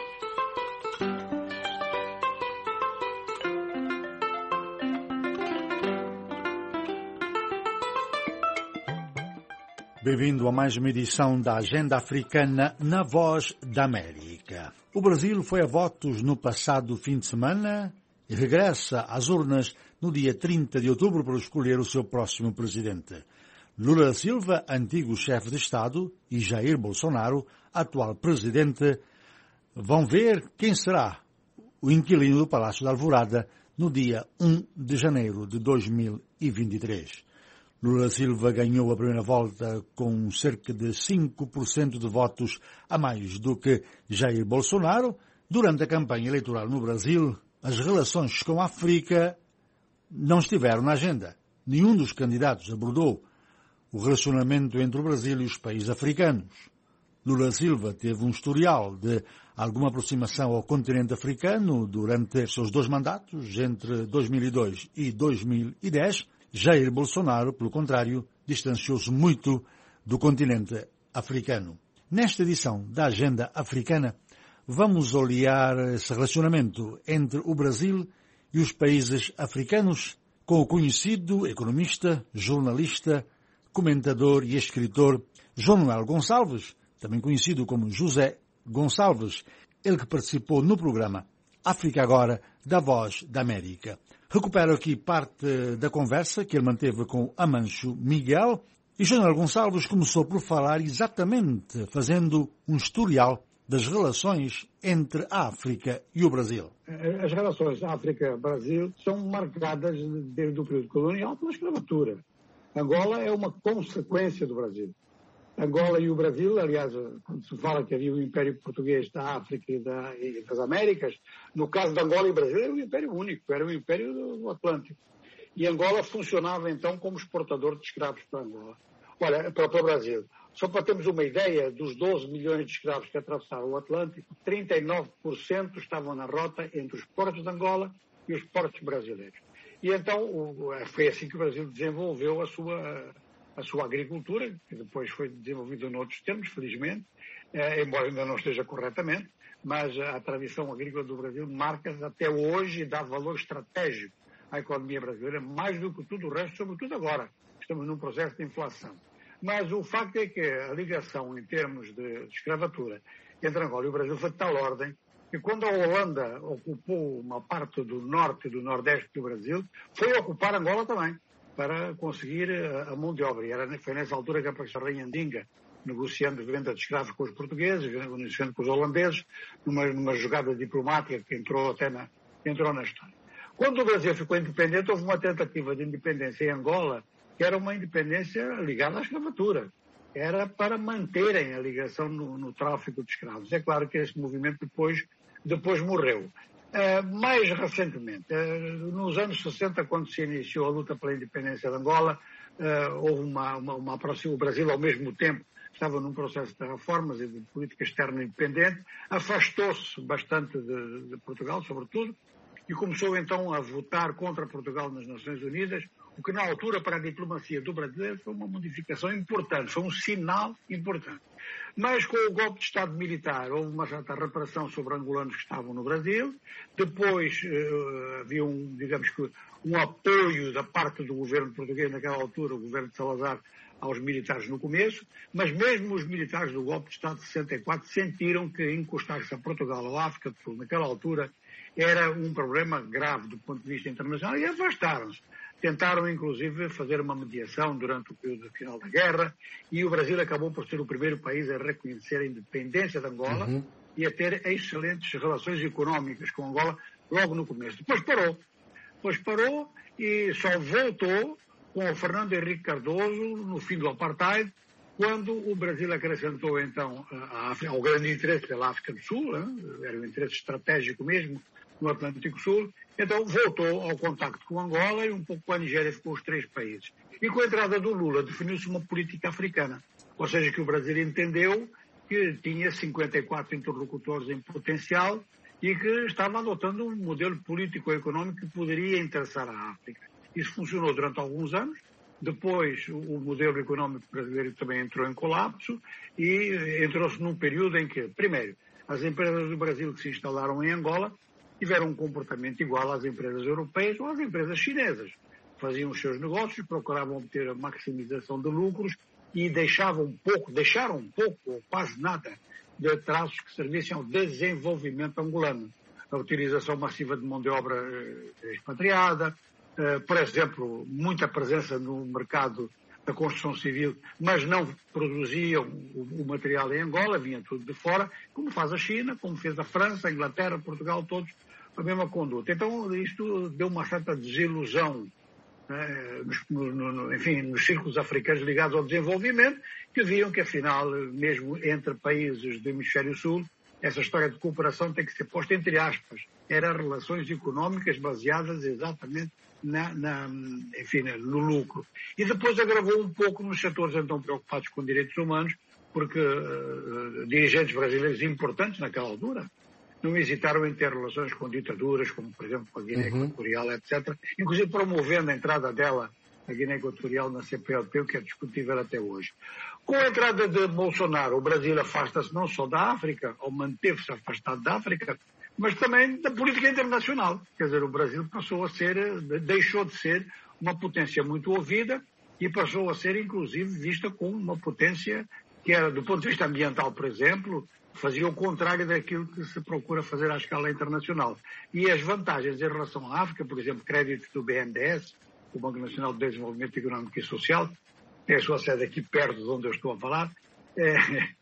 Bem-vindo a mais uma edição da Agenda Africana na Voz da América. O Brasil foi a votos no passado fim de semana e regressa às urnas no dia trinta de outubro para escolher o seu próximo presidente. Lula da Silva, antigo chefe de Estado, e Jair Bolsonaro, atual presidente, vão ver quem será o inquilino do Palácio da Alvorada no dia um de janeiro de dois mil e vinte e três. Lula da Silva ganhou a primeira volta com cerca de cinco por cento de votos a mais do que Jair Bolsonaro. Durante a campanha eleitoral no Brasil, as relações com a África não estiveram na agenda. Nenhum dos candidatos abordou o relacionamento entre o Brasil e os países africanos. Lula da Silva teve um historial de alguma aproximação ao continente africano durante seus dois mandatos, entre dois mil e dois e dois mil e dez. Jair Bolsonaro, pelo contrário, distanciou-se muito do continente africano. Nesta edição da Agenda Africana, vamos olhar esse relacionamento entre o Brasil e os países africanos com o conhecido economista, jornalista, comentador e escritor João Manuel Gonçalves, também conhecido como José Gonçalves, ele que participou no programa África Agora, da Voz da América. Recupero aqui parte da conversa que ele manteve com Amancio Miguel e João Manuel Gonçalves começou por falar exatamente fazendo um historial das relações entre a África e o Brasil. As relações África-Brasil são marcadas desde o período colonial pela escravatura. Angola é uma consequência do Brasil. Angola e o Brasil, aliás, quando se fala que havia o Império Português da África e, da, e das Américas, no caso de Angola e Brasil era um império único, era um império do Atlântico. E Angola funcionava então como exportador de escravos para Angola. Olha, para, para o Brasil. Só para termos uma ideia, dos doze milhões de escravos que atravessaram o Atlântico, trinta e nove por cento estavam na rota entre os portos de Angola e os portos brasileiros. E então foi assim que o Brasil desenvolveu a sua, a sua agricultura, que depois foi desenvolvida noutros termos, felizmente, eh, embora ainda não esteja corretamente, mas a tradição agrícola do Brasil marca até hoje e dá valor estratégico à economia brasileira, mais do que tudo o resto, sobretudo agora. Estamos num processo de inflação. Mas o facto é que a ligação em termos de escravatura entre Angola e o Brasil foi de tal ordem que quando a Holanda ocupou uma parte do norte e do nordeste do Brasil, foi ocupar Angola também, para conseguir a mão de obra. E era, foi nessa altura que apareceu a Rainha Ndinga, negociando venda de escravos com os portugueses, negociando com os holandeses, numa, numa jogada diplomática que entrou até na, entrou na história. Quando o Brasil ficou independente, houve uma tentativa de independência em Angola, que era uma independência ligada à escravatura. Era para manterem a ligação no, no tráfico de escravos. É claro que esse movimento depois, depois morreu. Uh, mais recentemente, uh, nos anos sessenta, quando se iniciou a luta pela independência de Angola, uh, houve uma, uma, uma aproximação. O Brasil, ao mesmo tempo, estava num processo de reformas e de política externa independente, afastou-se bastante de, de Portugal, sobretudo, e começou então a votar contra Portugal nas Nações Unidas, o que na altura para a diplomacia do brasileiro foi uma modificação importante, foi um sinal importante. Mas com o golpe de Estado militar houve uma certa reparação sobre angolanos que estavam no Brasil, depois uh, havia um, digamos que, um apoio da parte do governo português naquela altura, o governo de Salazar, aos militares no começo, mas mesmo os militares do golpe de Estado de sessenta e quatro sentiram que encostar-se a Portugal ou à África do Sul naquela altura era um problema grave do ponto de vista internacional e afastaram-se. Tentaram, inclusive, fazer uma mediação durante o período final da guerra e o Brasil acabou por ser o primeiro país a reconhecer a independência de Angola uhum. e a ter excelentes relações económicas com Angola logo no começo. Depois parou. Depois parou e só voltou com o Fernando Henrique Cardoso no fim do apartheid, quando o Brasil acrescentou, então, a África, ao grande interesse pela África do Sul, né? Era um interesse estratégico mesmo no Atlântico Sul, então voltou ao contacto com Angola e um pouco com a Nigéria, ficou os três países. E com a entrada do Lula definiu-se uma política africana, ou seja, que o Brasil entendeu que tinha cinquenta e quatro interlocutores em potencial e que estava adotando um modelo político-económico que poderia interessar a África. Isso funcionou durante alguns anos. Depois, o modelo económico brasileiro também entrou em colapso e entrou-se num período em que, primeiro, as empresas do Brasil que se instalaram em Angola tiveram um comportamento igual às empresas europeias ou às empresas chinesas. Faziam os seus negócios, procuravam obter a maximização de lucros e deixavam um pouco, deixaram um pouco ou quase nada de traços que servissem ao desenvolvimento angolano. A utilização massiva de mão de obra expatriada, Uh, por exemplo, muita presença no mercado da construção civil, mas não produziam o, o material em Angola, vinha tudo de fora, como faz a China, como fez a França, a Inglaterra, Portugal, todos a mesma conduta. Então, isto deu uma certa desilusão, uh, nos, no, no, enfim, nos círculos africanos ligados ao desenvolvimento, que viam que, afinal, mesmo entre países do Hemisfério Sul, essa história de cooperação tem que ser posta entre aspas. Eram relações económicas baseadas exatamente Na, na, enfim, no lucro. E depois agravou um pouco nos setores então preocupados com direitos humanos, porque uh, dirigentes brasileiros importantes naquela altura não hesitaram em ter relações com ditaduras, como por exemplo a Guiné uhum. Equatorial, etcétera, inclusive promovendo a entrada dela, a Guiné Equatorial, na C P L P, o que é discutível até hoje. Com a entrada de Bolsonaro, o Brasil afasta-se não só da África, ou manteve-se afastado da África, mas também da política internacional. Quer dizer, o Brasil passou a ser, deixou de ser uma potência muito ouvida e passou a ser, inclusive, vista como uma potência que era, do ponto de vista ambiental, por exemplo, fazia o contrário daquilo que se procura fazer à escala internacional. E as vantagens em relação à África, por exemplo, créditos do B N D E S, o Banco Nacional de Desenvolvimento Económico e Social, tem a sua sede aqui perto de onde eu estou a falar, é,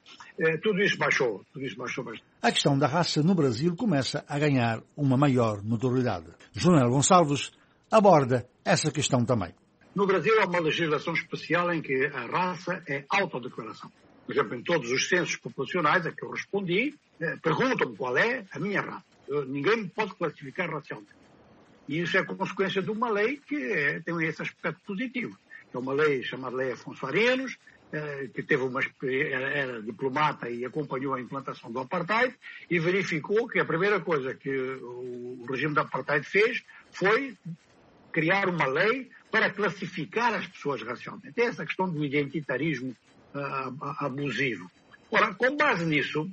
é, tudo isso baixou, tudo isso baixou bastante. A questão da raça no Brasil começa a ganhar uma maior notoriedade. João Gonçalves aborda essa questão também. No Brasil há uma legislação especial em que a raça é autodeclaração. Por exemplo, em todos os censos populacionais a que eu respondi, eh, perguntam-me qual é a minha raça. Eu, ninguém me pode classificar racialmente. E isso é consequência de uma lei que é, tem esse aspecto positivo. É uma lei chamada Lei Afonso Arinos, eh, que teve uma, era, era diplomata e acompanhou a implantação do apartheid e verificou que a primeira coisa que o, o regime do apartheid fez foi criar uma lei para classificar as pessoas racialmente. É essa questão do identitarismo uh, abusivo. Ora, com base nisso,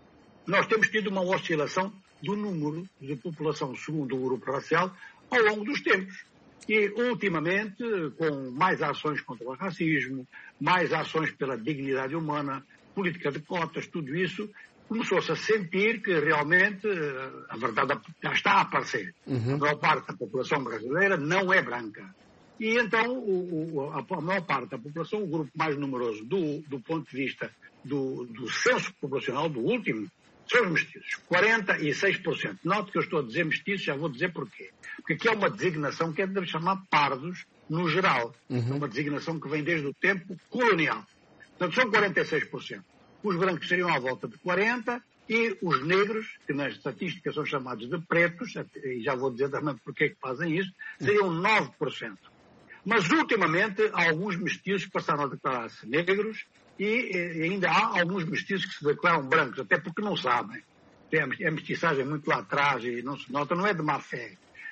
nós temos tido uma oscilação do número de população segundo o grupo racial ao longo dos tempos. E, ultimamente, com mais ações contra o racismo, mais ações pela dignidade humana, política de cotas, tudo isso, começou-se a sentir que realmente a verdade já está a aparecer. Uhum. A maior parte da população brasileira não é branca. E então o, o, a maior parte da população, o grupo mais numeroso do, do ponto de vista do, do censo populacional, do último, são os mestiços. quarenta e seis por cento. Note que eu estou a dizer mestiços, já vou dizer porquê. Porque aqui é uma designação que é de chamar pardos no geral. Uhum. É uma designação que vem desde o tempo colonial. Portanto, são quarenta e seis por cento. Os brancos seriam à volta de quarenta por cento e os negros, que nas estatísticas são chamados de pretos, e já vou dizer também porquê que fazem isso, seriam nove por cento. Mas, ultimamente, há alguns mestiços que passaram a declarar-se negros e, e ainda há alguns mestiços que se declaram brancos, até porque não sabem. Tem a mestiçagem muito lá atrás e não se nota, não é de má fé.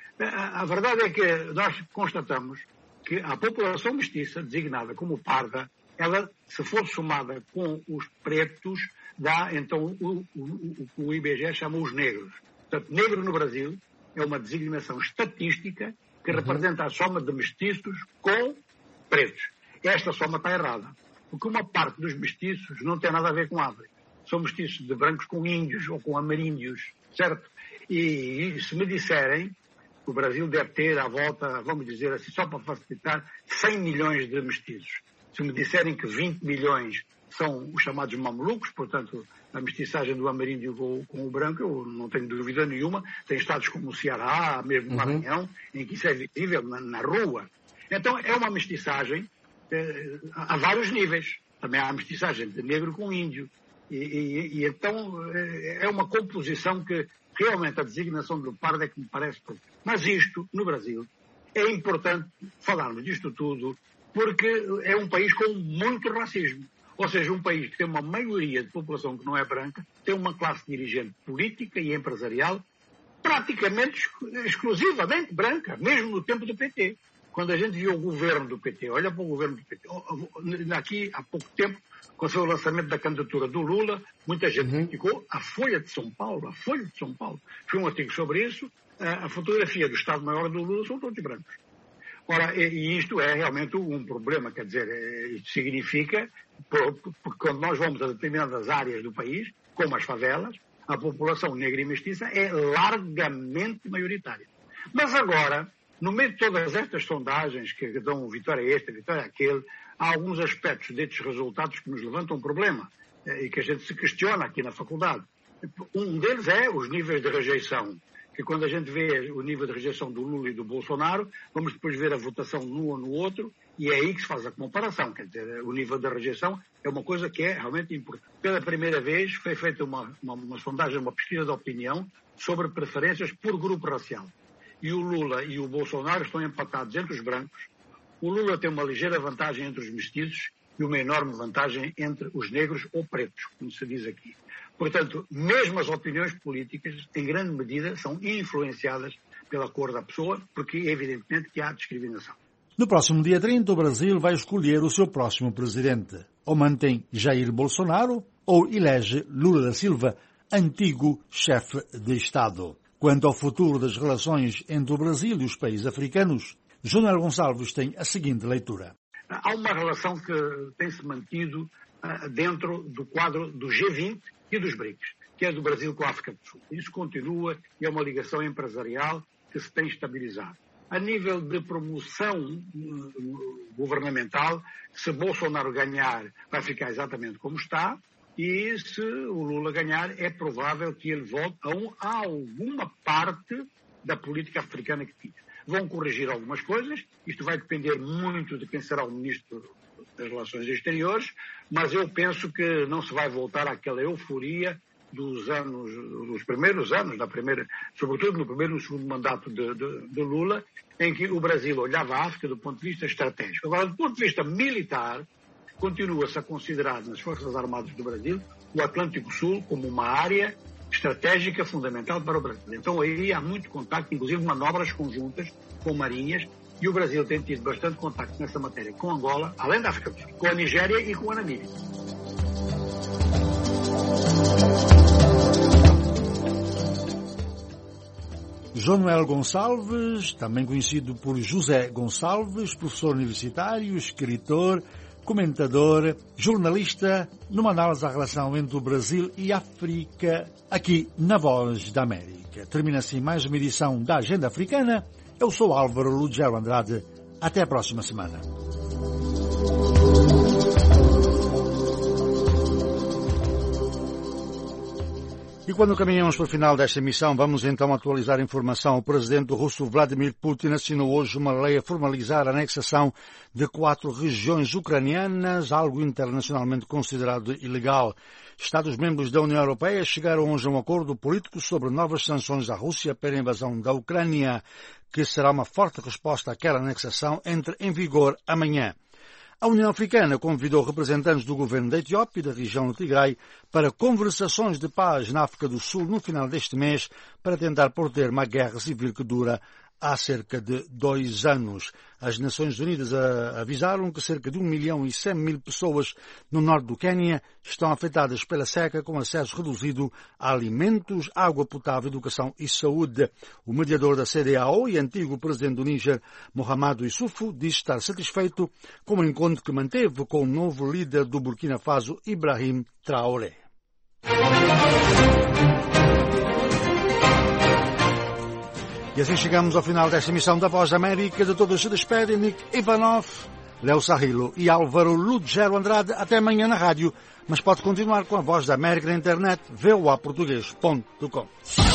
A, a verdade é que nós constatamos que a população mestiça, designada como parda, ela, se for somada com os pretos, dá, então, o, o, o, o I B G E chama os negros. Portanto, negro no Brasil é uma designação estatística que uhum. representa a soma de mestiços com pretos. Esta soma está errada, porque uma parte dos mestiços não tem nada a ver com África. São mestiços de brancos com índios ou com ameríndios, certo? E, e se me disserem que o Brasil deve ter à volta, vamos dizer assim, só para facilitar, cem milhões de mestiços. Se me disserem que vinte milhões são os chamados mamelucos, portanto, a mestiçagem do ameríndio com, com o branco, eu não tenho dúvida nenhuma. Tem estados como o Ceará, mesmo o Maranhão, uhum. em que isso é visível na, na rua. Então, é uma mestiçagem eh, a vários níveis. Também há a mestiçagem de negro com índio. E, e, e então, é uma composição que realmente a designação do pardo é que me parece pouco. Mas isto, no Brasil, é importante falarmos disto tudo, porque é um país com muito racismo. Ou seja, um país que tem uma maioria de população que não é branca, tem uma classe dirigente política e empresarial praticamente exclusivamente branca, mesmo no tempo do P T. Quando a gente viu o governo do P T, olha para o governo do P T, aqui há pouco tempo, quando foi o lançamento da candidatura do Lula, muita gente uhum. criticou a Folha de São Paulo, a Folha de São Paulo. Foi um artigo sobre isso, a fotografia do Estado-Maior do Lula são todos brancos. Ora, e isto é realmente um problema, quer dizer, isto significa, porque quando nós vamos a determinadas áreas do país, como as favelas, a população negra e mestiça é largamente maioritária. Mas agora, no meio de todas estas sondagens que dão vitória a este, vitória a aquele, há alguns aspectos destes resultados que nos levantam um problema e que a gente se questiona aqui na faculdade. Um deles é os níveis de rejeição, que quando a gente vê o nível de rejeição do Lula e do Bolsonaro, vamos depois ver a votação num ou no outro, e é aí que se faz a comparação. Quer dizer, o nível da rejeição é uma coisa que é realmente importante. Pela primeira vez foi feita uma, uma, uma sondagem, uma pesquisa de opinião sobre preferências por grupo racial. E o Lula e o Bolsonaro estão empatados entre os brancos. O Lula tem uma ligeira vantagem entre os mestiços e uma enorme vantagem entre os negros ou pretos, como se diz aqui. Portanto, mesmo as opiniões políticas, em grande medida, são influenciadas pela cor da pessoa, porque evidentemente que há discriminação. No próximo dia trinta, o Brasil vai escolher o seu próximo presidente. Ou mantém Jair Bolsonaro, ou elege Lula da Silva, antigo chefe de Estado. Quanto ao futuro das relações entre o Brasil e os países africanos, João Gonçalves tem a seguinte leitura. Há uma relação que tem-se mantido uh, dentro do quadro do G vinte e dos BRICS, que é do Brasil com a África do Sul. Isso continua e é uma ligação empresarial que se tem estabilizado. A nível de promoção uh, governamental, se Bolsonaro ganhar, vai ficar exatamente como está, e se o Lula ganhar, é provável que ele volte a, um, a alguma parte da política africana que tinha. vão corrigir algumas coisas, isto vai depender muito de quem será o ministro das Relações Exteriores, mas eu penso que não se vai voltar àquela euforia dos anos, dos primeiros anos, na primeira, sobretudo no primeiro e no segundo mandato de, de, de Lula, em que o Brasil olhava a África do ponto de vista estratégico. Agora, do ponto de vista militar, continua-se a considerar nas Forças Armadas do Brasil o Atlântico Sul como uma área estratégica fundamental para o Brasil. Então aí há muito contacto, inclusive manobras conjuntas com marinhas, e o Brasil tem tido bastante contacto nessa matéria com Angola, além da África do Sul, com a Nigéria e com a Namíbia. João Noel Gonçalves, também conhecido por José Gonçalves, professor universitário, escritor, comentador, jornalista, numa análise da relação entre o Brasil e a África, aqui na Voz da América. Termina assim mais uma edição da Agenda Africana. Eu sou Álvaro Lugero Andrade. Até a próxima semana. E quando caminhamos para o final desta emissão, vamos então atualizar a informação. O presidente russo Vladimir Putin assinou hoje uma lei a formalizar a anexação de quatro regiões ucranianas, algo internacionalmente considerado ilegal. Estados-membros da União Europeia chegaram hoje a um acordo político sobre novas sanções à Rússia pela invasão da Ucrânia, que será uma forte resposta àquela anexação, entre em vigor amanhã. A União Africana convidou representantes do governo da Etiópia e da região do Tigray para conversações de paz na África do Sul no final deste mês para tentar pôr termo à guerra civil que dura há cerca de dois anos. As Nações Unidas avisaram que cerca de um milhão e cem mil pessoas no norte do Quênia estão afetadas pela seca, com acesso reduzido a alimentos, água potável, educação e saúde. O mediador da C D A O e antigo presidente do Níger, Mahamadou Issoufou, diz estar satisfeito com o encontro que manteve com o novo líder do Burkina Faso, Ibrahim Traoré. E assim chegamos ao final desta emissão da Voz da América. De todos se despedem Nick Ivanov, Léo Sarrilo e Álvaro Lugero Andrade. Até amanhã na rádio, mas pode continuar com a Voz da América na internet, v o a português ponto com.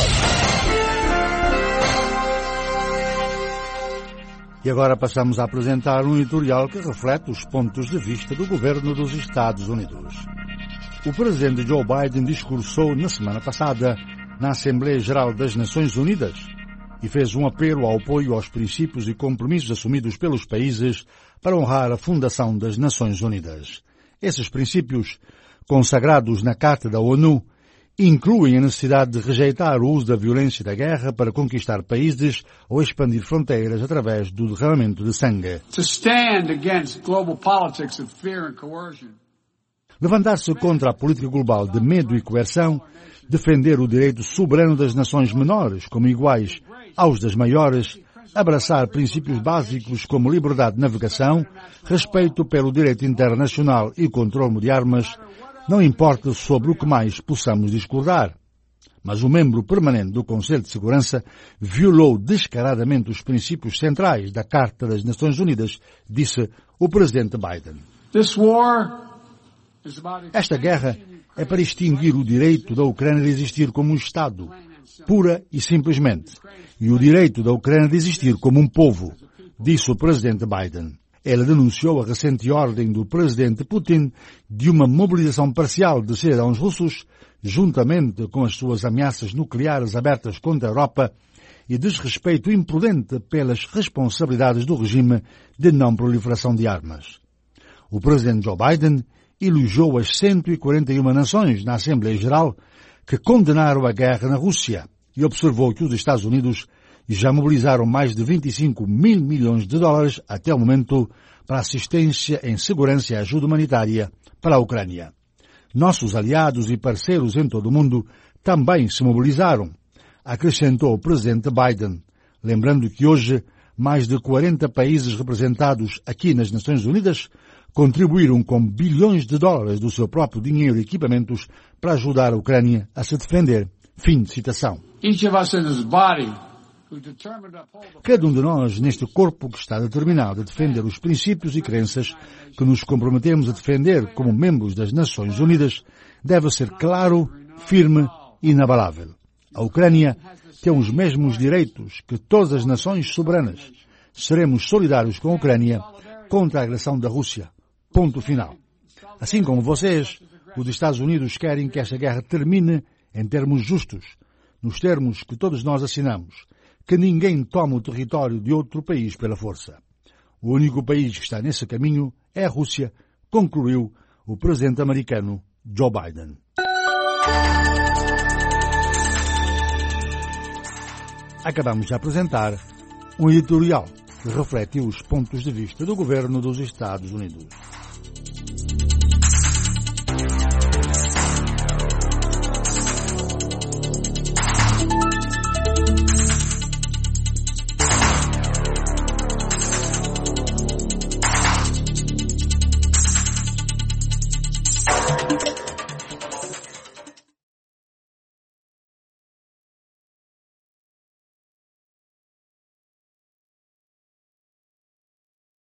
E agora passamos a apresentar um editorial que reflete os pontos de vista do governo dos Estados Unidos. O presidente Joe Biden discursou na semana passada na Assembleia Geral das Nações Unidas e fez um apelo ao apoio aos princípios e compromissos assumidos pelos países para honrar a Fundação das Nações Unidas. Esses princípios, consagrados na Carta da ONU, incluem a necessidade de rejeitar o uso da violência e da guerra para conquistar países ou expandir fronteiras através do derramamento de sangue. To stand against global politics of fear and coercion. Levantar-se contra a política global de medo e coerção, defender o direito soberano das nações menores como iguais aos das maiores, abraçar princípios básicos como liberdade de navegação, respeito pelo direito internacional e controle de armas, não importa sobre o que mais possamos discordar. Mas o membro permanente do Conselho de Segurança violou descaradamente os princípios centrais da Carta das Nações Unidas, disse o presidente Biden. Esta guerra é para extinguir o direito da Ucrânia de existir como um Estado, pura e simplesmente, e o direito da Ucrânia de existir como um povo, disse o presidente Biden. Ele denunciou a recente ordem do presidente Putin de uma mobilização parcial de cidadãos russos, juntamente com as suas ameaças nucleares abertas contra a Europa e desrespeito imprudente pelas responsabilidades do regime de não proliferação de armas. O presidente Joe Biden elogiou as cento e quarenta e uma nações na Assembleia Geral que condenaram a guerra na Rússia e observou que os Estados Unidos já mobilizaram mais de vinte e cinco mil milhões de dólares até o momento para assistência em segurança e ajuda humanitária para a Ucrânia. Nossos aliados e parceiros em todo o mundo também se mobilizaram, acrescentou o presidente Biden, lembrando que hoje mais de quarenta países representados aqui nas Nações Unidas contribuíram com bilhões de dólares do seu próprio dinheiro e equipamentos para ajudar a Ucrânia a se defender. Fim de citação. Cada um de nós, neste corpo que está determinado a defender os princípios e crenças que nos comprometemos a defender como membros das Nações Unidas, deve ser claro, firme e inabalável. A Ucrânia tem os mesmos direitos que todas as nações soberanas. Seremos solidários com a Ucrânia contra a agressão da Rússia. Ponto final. Assim como vocês, os Estados Unidos querem que esta guerra termine em termos justos, nos termos que todos nós assinamos, que ninguém tome o território de outro país pela força. O único país que está nesse caminho é a Rússia, concluiu o presidente americano Joe Biden. Acabamos de apresentar um editorial que reflete os pontos de vista do governo dos Estados Unidos.